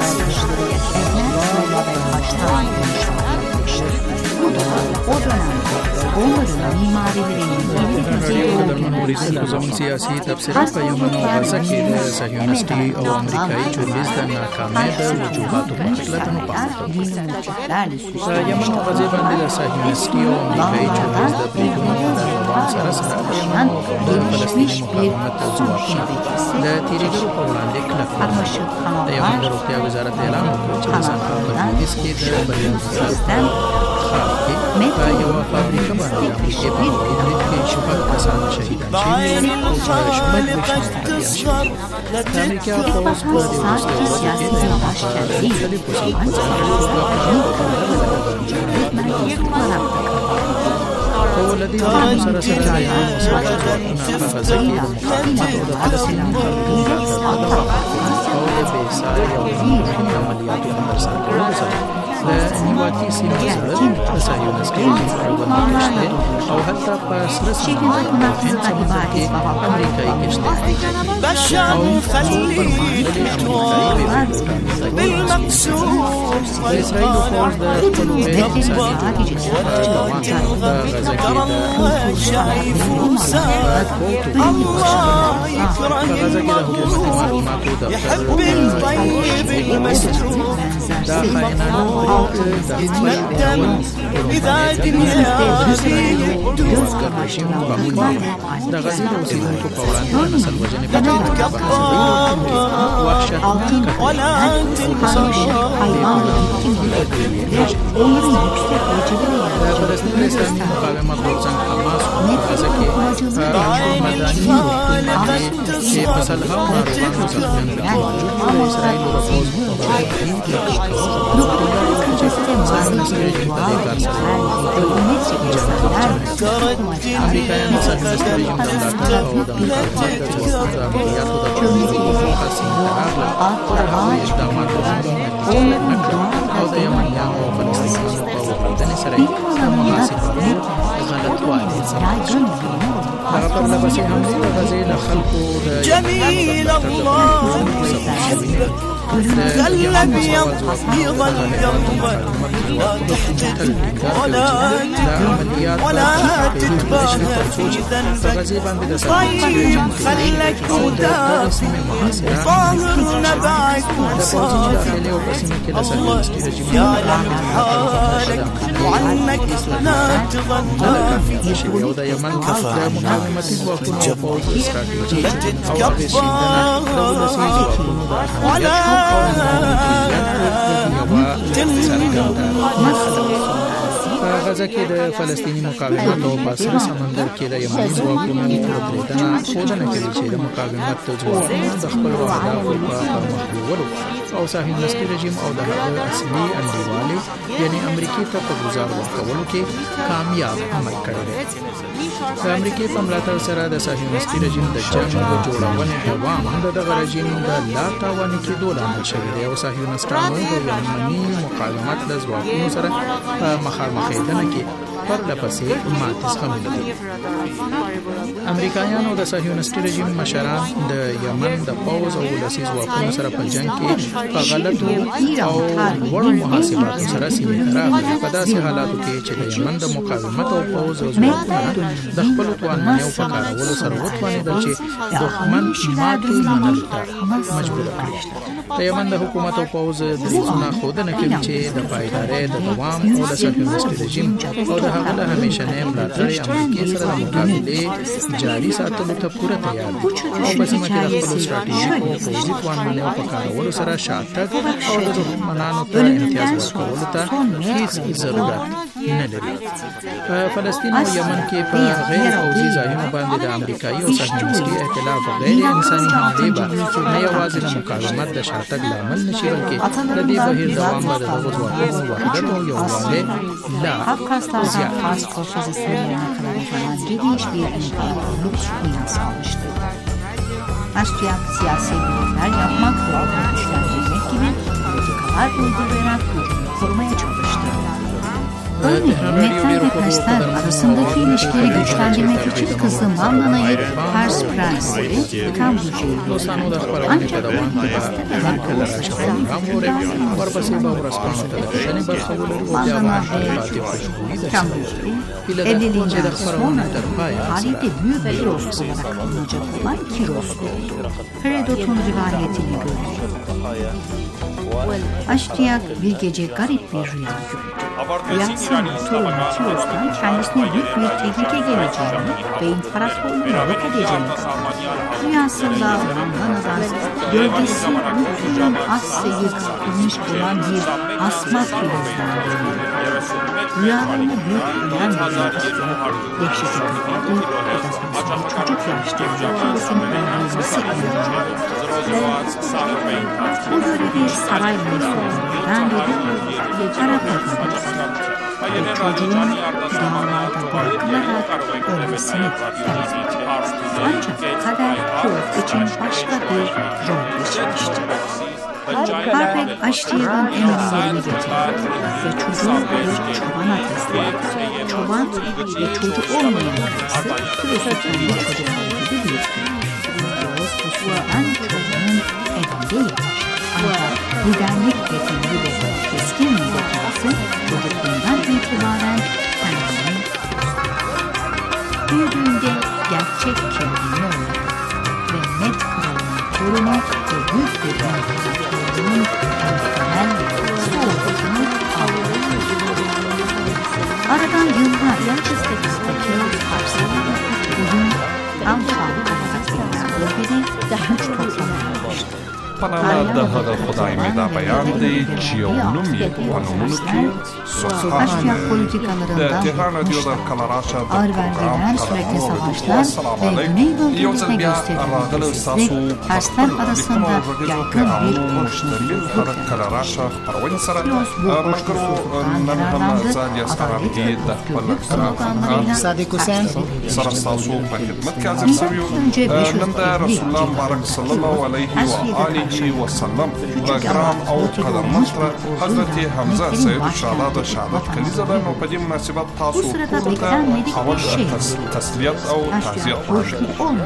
زمون سیاسي تبصرات په یمن او غزه کې د صهیونیستي او امریکایي چورلیز د ناکامۍ د وجوهاتو په خپلتنو پاکستان په یمن او غزه باندې د صهیونیستي او امریکایي چورلیز د بریدونو د روان سره سره د یمن د فلسطیني مقاومت ځواکونه د تیریدلو په وړاندې کلک د یمن د روغتیا وزارت اعلان وکړ چې د سنغافور په لویدیځ کې د بریدونو په یوه فابریکه باندې د امریکې په برید کې شپږ کسان شهیدان شوي او څلور شپږ ویشت شوي. د امریکا پوځ په دې وروستۍ ورځو کې د یمن په ډلې پسې په ځانګړي توګه او له دې سره سره د یمن مسلح ځواکونه په غزه کې د مقاومت او د فلسطیني خلکو او د بېساري او مهمو عملیاتو په ترسره کولو سره د نیواکي سیمو سره د صهیونیستي رژیم سره وکړي او حتی په سره سیمو کې امریکایي کشتۍ بشر خليك بالمقسوم د اسرائیلو فوج د خپلو غیر انساني ترى الله شايف وساد الله يكرم المظلوم يحب الطيب المسجون يتمدن إذا دنيا دوز ګرمشي مقاومت د غزې د اوسېدونکو په وړاندې د نسل وژنې په ټول کې وحشتناکه ولا د فلسطین اسلامي مقاومت غورځنګ حماس په غزه کې مدني روغتونونه چې په سلهاوو ناروغانو زخمیان پکې موجود دي د اسرائیلو د پوځ په وړاندې کې امریکایانو صهیونیستي رژیم د ملاتړ او د مقاومت د ځواکونو د عملیاتو د بندولو موخه سیمې ته راغله خو د هغوی اقدامات نتیجه نه کړل او د یمنیانو او فلسطینیانو په وپرېدنې سره یې د محاسباتو غلطوالی ثبت شو. هغه پرله پسې حملې د غزې له خلکو د جمیل الله خلى بيض يظل قلبك لا تحتل ولا تدم ولا تتباهى في ذنبك طيب خلك ودافي طاهر نبعك وصافي الله يعلم حالك وعنك لا تغنى لا تتكبر ولا غزه کې د فلسطیني مقاومت او باسره سمندر کې د یمني ځواکونو پروتریدنه ښودنه کوي چې د مقاومت ځواکونو د خپل اهدافو په پرمختګولو او صهیونیستي رژیم او د هغه اصلي انډیوالي یعنی امریکای ته په گزار ورکولو کې کامیاب عمل کړی دی. د امریکای په ملاتړ سره د صهیونیستي رژیم د جنگ د جوړونې دوام د دغه رژیم د لا تاواني کېدو لامل شوی دی او صهیونیستانو د یمني مقاومت د ځواکونو سره مخامخېدنه کې پرله پسې ماتې زغملې. امریکایانو د صهیونیستي رژیم مشران د یمن د پوځ او ولسي ځواکونو سره په جنگ کې په غلطو او وړو محاسباتو سره سیمې ته راغلي. په داسې حالاتو کې چې د یمن د مقاومت او پوځ او ځواکونو د خپلو توانمنیو په کارولو سره وتوانېدل چې دښمن ماتې منلو ته مجبور کړي. د یمن د حکومت او پوځ دریځونه ښودنه کوي چې د پایدارۍ د دوام او د صهیونیستي رژیم او د هغه له همیشنۍ ملاتړې امریکې سره د مقابلې جاري ساتلو ته پوره تیار دي او په سیمه کې د خپلو ستراتیژیکو پوځي توانمنیو په کارولو سره شاتګ او د دښمنانو ته امتیاز ورکولو ته هیڅ ضرورت نه لري. په فلسطین او یمن کې په غیر پوځي ځایونو باندې د امریکایي او صهیونیستي ائتلاف غیر انساني حملې به نه یوازې د مقاومت د شاتګ لامل نشي بلکې د دې بهیر دوام به د دغو ځواکونو وحدت او یووالی لا Task Force'u Suriye'ne kadar uzanan geniş bir imparatorluk miras almıştı. Başlayan siyasi görevler yapmak ve onu güçlendirmek gibi politikalar uygulayarak gücünü korumaya çalıştı. Örneğin Netler ve Persler arasındaki ilişkiyi güçlendirmek için Kızıl Mamlana'yı, Pers Prensleri, Kambucu'yu ancak Persler evliliğinden sonra halinde büyük bir Kiros olarak anılacak olan Kiros oldu. Herodot'un rivayetine göre Aştiyak bir gece garip bir rüya gördü. Rüyasında torunu Kiros'tan kendisine büyük bir tehlike geleceğini ve imparatorluğunu yok edeceğini söyledi. Rüyasında Mamlana'dan gölgesi uzun Asya'yı kapılmış olan bir asma filizden görüldü. Rüyalarını büyük önem vermek isteyip dehşete kapıldı ve daha sonra çocuk yaşlarında kilisinin öldürülmesi inanıldı. Bu böyle bir saray mevzularından biri Arap kadınıydı ve çocuğun dağlarda bırakılarak ölmesini emretti. Ancak kader Kiros için başka bir rol geçmişti. Harpek Aştiyak'ın emirlerini getirdi ve çocuğu bir çobana teslim etti. Çoban ve çocuk olmayan arası Kiros'un kendi çocukları gibi büyüttü. Kiros Kusu'dan çocuğunun evinde yetişti. Ancak liderlik yeteneği ve keskin zekası çocukluğundan itibaren kendini büyüdüğünde gerçek kimliğini öğrendi ve Met kralının torunu ve büyük bir imparatorluğunun muhtemel yolcusu olduğunu anladı. Aradan yıllar yaşındaki Parslar bugün Amşar olarak bilinen bölgede güç toplamaya başladı. پنامه د هغه خدای مې دا بیان دی چې یو نوم یې په نومونو کې سوخان دی. د تهران رادیو در کله راشه د پروګرام sürekli savaşlar ve Güney bölgemizde gösterilir ve Persler arasında yaygın bir boşluk کله راشه خپرونې سره ملګرو نن هم زالیه سرابدي د خپل صادق حسین سره ستاسو په خدمت کې حاضر شوي یو نن د رسول الله مبارک صلی الله علیه و آله وسلم د ګرام او قدرمن حضرت حمزه سید شهزاده شهادت کلیزه ده، نو په دې مناسبت تاسو ټولو ته اول تسلیت او تعزیت وایم.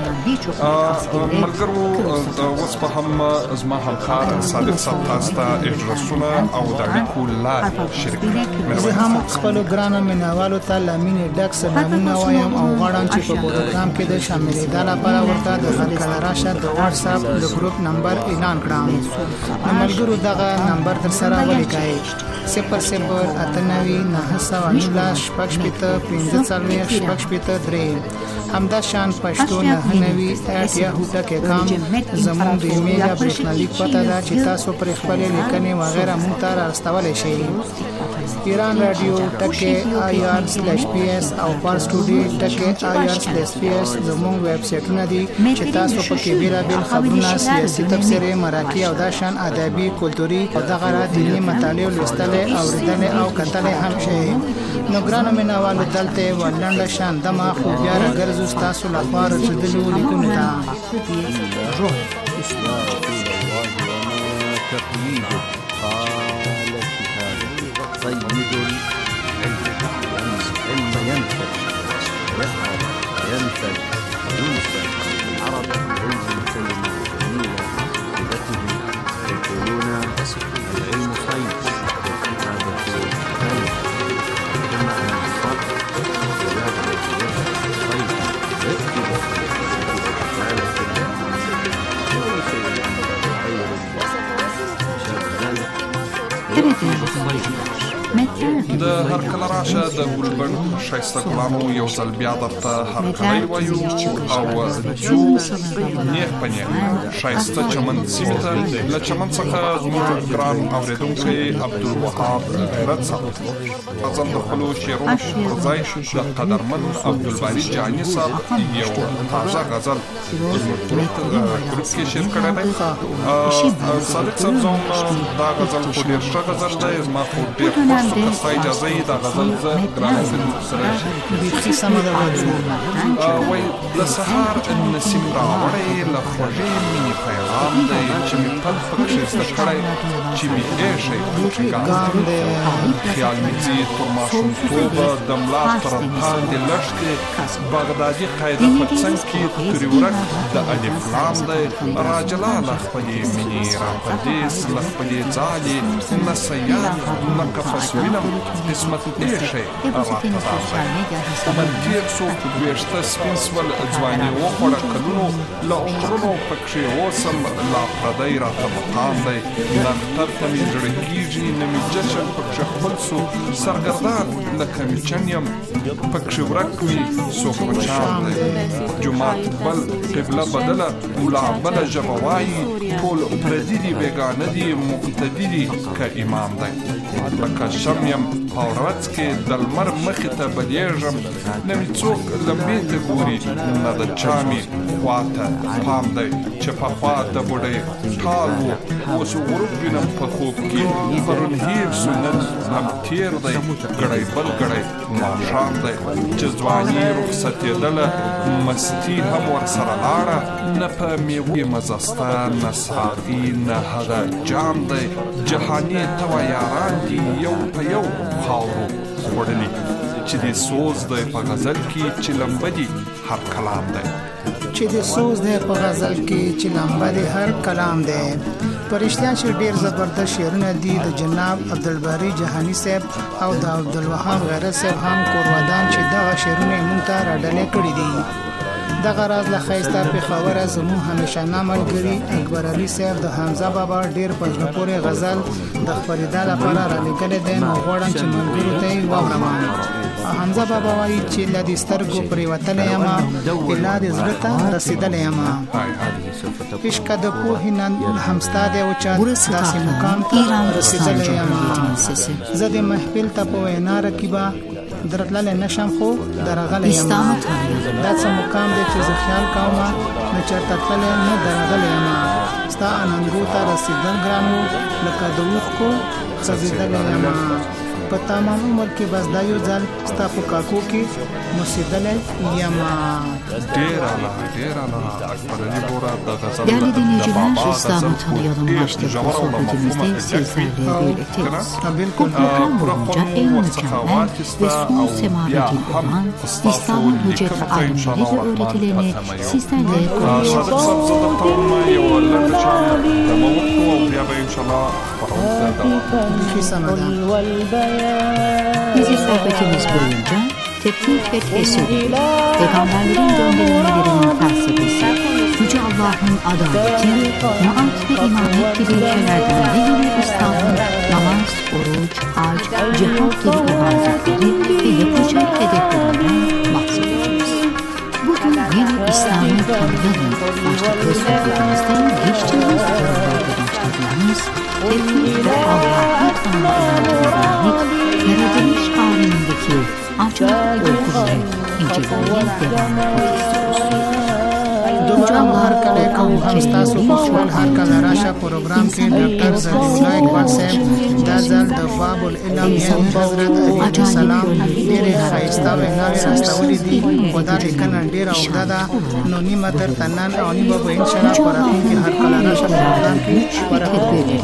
ملګرو اوس به هم زما همکار صادق صاحب تاسو ته اډرسونه او د اړیکو لارې شریک کړي. زه هم خپلو ګرانو مینوالو ته له مینې ډک سلامونه وایم او غواړم چې په پروګرام کې د شاملېدا لپاره ورته د هرکله راشه د واتساپ د ګروپ نمبر اعلان کړم. نو ملګرو دغه نمبر در سره ولیکئ: صفر صفر اته نوي نهه سوه نولس شپږ شپېته پنځه څلوېښت شپږ شپېته درې. همدا شان پښتو نهه نوي ایټ یاهو ډاټ کام زموږ د ایمیل یا برېښنالیک پته ده چې تاسو پرې خپلې لیکنې وغیره موږ ته راستولی شئ. ایران رادیو ټکي آی آر سلیش پی اس او پارس ټوډي ټکي آی آر سلیش پی اس زموږ ویب سایټونه دي چې تاسو پکې بیلابیل خبرونه، سیاسي تبصرې، مرکې او دا شان ادبي، کلتوري او دغه را دیني مطالعې لوستلې، اوریدلې او کتلې هم شئ. نو ګرانو مینوالو دلته ولنډه شان دمه خو بیا راګرځو ستاسو لخوا رسېدلو لیکونو ته. سيد العلم العلم ينفذ ويظهر وينفذ وينفذ العرب العلم سيد جميل بذاته يقولون العلم خير والعبادة خير جمعنا الصدق والعبادة خير يكتب تعالى د هر کله راشه د ګلبن ښایسته ګلانو یو ځل بیا درته هرکلی وایو او ځو نیغ په نیغ ښایسته چمن سیمې ته. له چمن څخه زموږ ګران اورېدونکی عبدالوهاب غیرت صاحب غزل د خپلو شعرونو پر ځای د قدرمن عبدالباري جهاني صاحب یو تازه غزل زموږ ګروپ کې شیر کړی دی. صادق صاحب زوم دا غزل خو ډېر ښه غزل دی، زما خو ډېر خوښ شو. که ستا اجازه یې دا غزل زه ګران اورېدونکو سره وایي: د سهار نسیم راوړی له خوږې مینې پیغام دی چې مې پل پکښې زده کړی چې مې ایښی پکښې ګام دی. خیال مې ځي تر ماشومتوبه د ملا تر تاندې لښتې بغدادي قاعده په څنګ کې تورې ورک د الف لام دی. راجلاله خپلې مینې راپردېس له خپلې ځالې نه سیاد نه قفس وینم قسمت ایښی راته راغی. عمر تېر سو ویښته سپین سول ځواني وخوړه کلونو له عمرونو پکښې اوسم لا پردی راته مقام دی. نختر ته مې زړه کېږي نه مې جشن پکښې خپل سو سرګردان لکه مې چن یم پکښې ورک مې څوک مچان دی. جومات بل قبله بدله ملا بله ژبه وایي ټول پردي دي بېګانه دي مقتدي دي که امام دی. لکه شم یم په ورځ کې د لمر مخې ته بدېږم نه مې څوک لمبې ته ګوري نه د چا مې خوا ته پام دی. چې پخوا د بوډۍ ټال و اوس غروب وینم په خوب کې پرون هېر سو نن هم تېر دی. ګړی بل ګړی ماښام دی چې ځواني رخصتېدله مستي هم ورسره لاړه. نه په میوې مزه سته نه ساقي نه هغه جام دی. جهاني توا یاران دي یو په یو خاورو خوړلي چې د سوز دی په غزل کې چې لمبه دي هر کلام دی. چې د سوز دی په غزل کې چې لمبه دی هر کلام دی. په رښتیا چې ډېر زبردست شعرونه دي د جناب عبدالباري جهاني صاحب او د عبدالوهاب غیرت صاحب هم کورودان چې دغه شعرونه یې موږ ته راډلې کړي دي. دغه راز له ښایسته پېښوره زموږ همیشانه ملګري اکبر علي صاحب د حمزه بابا ډېر په زړه پورې غزل د خپرېدا لپاره رالیږلی دی. نو غواړم چې ملګرو ته یې واورم. حمزه بابا وایي چې له دې سترګو پرېوتلی یمه ایله د زړه ته رسېدلی یمه. عشقه د پوهې نن هم ستا دی او چا داسې مقام ته رسېدلی یمه. زه د محفل ته په وینا رقیبه درتللی نشم خو درغلی یمه. دا څه مقام دی چې زه خیال کومه نه چېرته تللی نه درغلی یمه. ستا اننګو ته رسېدل ګران و لکه د اوښکو څڅېدلی یمه. په تمام عمر کې بس دا یو ځل ستا په کاکو کې مسیدلی یم. ډېر اعلی ډېر اعلی اکبر علي ګوره د غزل Değerli dinleyiciler, İslam'ı tanıyalım başlıklı sohbetimizde sizlerle birlikteyiz. Program boyunca en mükemmel ve son semavi olan İslam'ın hüccet alimleri ve öğretilerini sizlerle konuşacağız. Bizi sohbetimiz boyunca teknik ve eseri, peygamberlerin gönderilmelerinin felsefesi, Yüce Allah'ın adaleti, maat ve imanet gibi ülkelerden ve yine İslam'ın namaz, oruç, hac, cihat gibi ibadetleri ve yapacak hedeflerinden bahsedeceğiz. Bugün yine İslam'ı tanıyalım başlıklı sohbetimizde geçtiğimiz bölümlerde başladığımız teknik ve Allah'ı tanımalarına yaratılış alemindeki acayip olguları incelemeye devam etmek istiyoruz. دوام هر کله کوم تاسو په سوال هر کله راشه پروګرام کې ډاکټر زلیلا اقبال صاحب دا ځل د باب العلم یعنی حضرت علی السلام ډېرې ښایسته ویناوې راستولې دي خو دا لیکنه ډېره اوږده ده نو نیمه درته نن او نیمه به انشاءالله په راتلونکي هر کله راشه پروګرام کې ورکوو.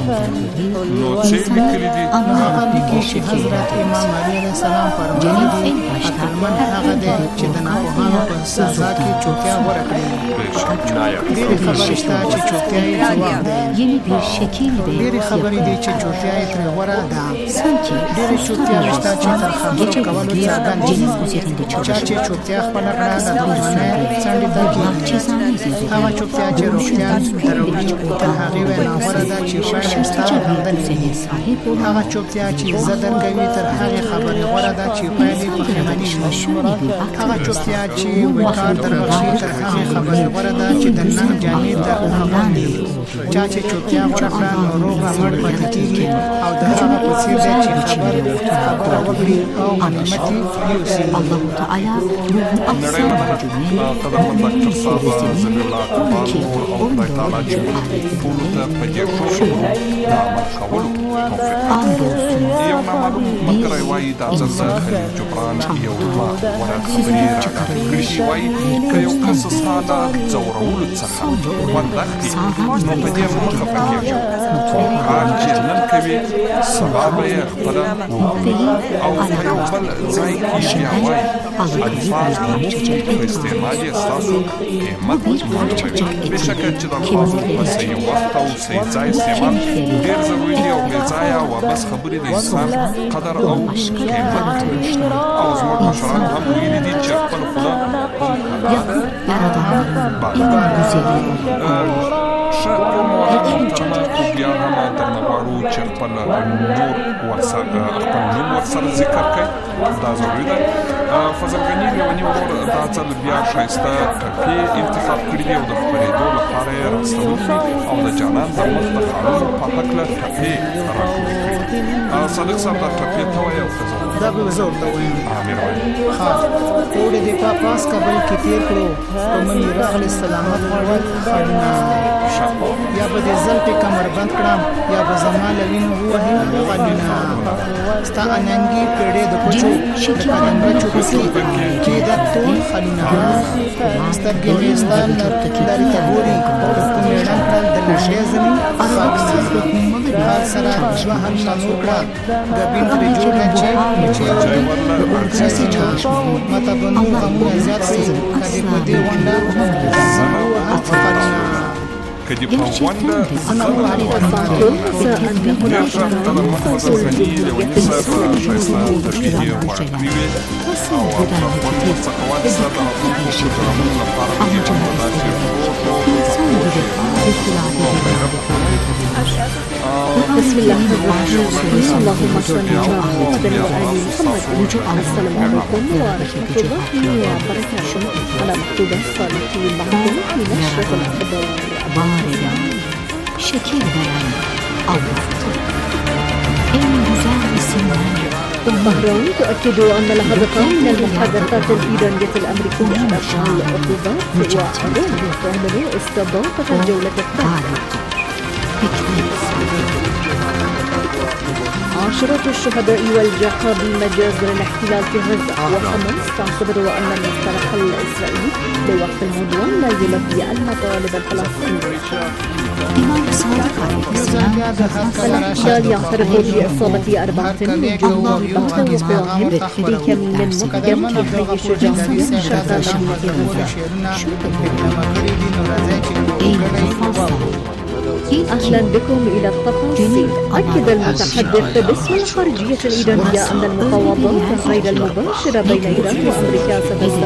هغه لیکي چې حضرت امام علی علیه السلام فرمایلي دي عقلمند هغه دی چې د ناپوهانو په سزا کې چوپتیا غوره کړي. ډېرې خبرې شته چې چوپتیا یې ځواب دی. ډېرې خبرې دي چې چوپتیا یې ترې غوره ده. ډېرې چوپتیاوې شته چې تر خبرو کولو څرګند دي. چا چې چوپتیا خپله کړه د دښمنۍ څنډې ته کښېږي. هغه چوپتیا چې روغتیا ته راوړي تر هغې وینا غوره ده چې پایله یې ستا غندنې وي. هغه چوپتیا چې عزت درکوي تر هغې خبرې غوره ده چې پایلې پښیماني وي. هغه چوپتیا چې وقار دربخښي تر هغې خبرې غوره ده چې د ننګ جامې در اغوندي. چا چې چوپتیا غوره کړه نو روغ رمټ پاتې کېږي او د هغه په څېر دی چې خبر خبره وکړي او غنیمت یې یوسي. الله تعالی روح اقصى مرجوعين قدرمن ډاکټر صاحب زمي الله اقبال او خدای تعالی چې ټول ته په دې شروع د عمل کولو توفیق یو نامعلوم ملګری وایي دا ځل د خلیل جبران یو دوه وړه خبرې راکړې شي وایي که یو کس ستا له ځورولو څخه خوند اخلي نو په دې مه خفه کېږه. کار چې نن کوي سبا به یې خپله او په یو بل ځای کې بیا وایي الفاظ په استعمال یې ستاسو همت لوړوي. بېشکه چې د الفاظو په صحیح وخت او صحیح ځای استعمال ډېر ضروري دی او بې ځایه او عبث خبرې د انسان قدر او قیمت کموي. او زموږ مشرانو هم ویلي دي چې خپل خوله ښه ټول مواد محترمه خو بیا هم درنه غواړو چې خپل نور ورسره خپل نوم ورسره ذکر کړئ. دا ضروري ده. فضل غني لیوني ورور دا ځل بیا ښایسته ټپې انتخاب کړي دي او د خپرېدو لپاره یې راستولي دي او د جانان د مخ د خاړو په هکله ټپې راټولې کړي. صادق صاحب دا ټپې ته وایي او ښه دا به زه ورته وایم. ښه اوړی دې په پاس کابل کې تېر کړو په مني راغلې سلامت غواړل خړونه یا به دې زلفې کمربند کړم یا به زما له وینو ووهي غلونه. ستا اننګي پیړې د کوچو د قدمچو پسې کېده ټول خلونه. سترګې مې ستا لرې ته ګوري د کومې ړنګ کړل د لنډې زمي خاکونه. هر سره دوه هلته نور کړه ګبین ترې جوړ کړه چې ورکړسي ماته به نور غمونه زیات سي که دې په دې غونډه هر څه خلونه. که دې په غونډه زه د ډېر ښه قدر محمد غني لیوني صاحب ښایسته تشبیهې غوره کړي وې او په خوند ورڅخه واخیسته د راتلونکو پروګرامونو لپاره به دې هم په داسې بسم الله الرحمن الرحيم اللهم صل على محمد وآل محمد. السلام عليكم ورحمة الله وبركاته. على مكتوب الصالحين معكم في نشرة الأخبار باردة شكل بلد أوقات إن جزاء السنان. البحرين تؤكد أن لحظة من المحادثات الإيرانية الأمريكية أشعل العقوبات وعروض تعمل استضافة الجولة الثالثة. عشرات الشهداء والجرحى بمجازر الاحتلال في غزة، وحماس تعتبر أن المقترح الإسرائيلي لوقف العدوان لا يلبي المطالب الفلسطينية. الاحتلال يعترف بإصابة أربعة من جنود البحر وقواهم بكمين محكم في حي الشجاعية شرق مدينة غزة. أهلا بكم إلى التفاصيل. أكد المتحدث باسم الخارجية الإيرانية أن المفاوضات غير المباشرة بين إيران وأمريكا ستستمر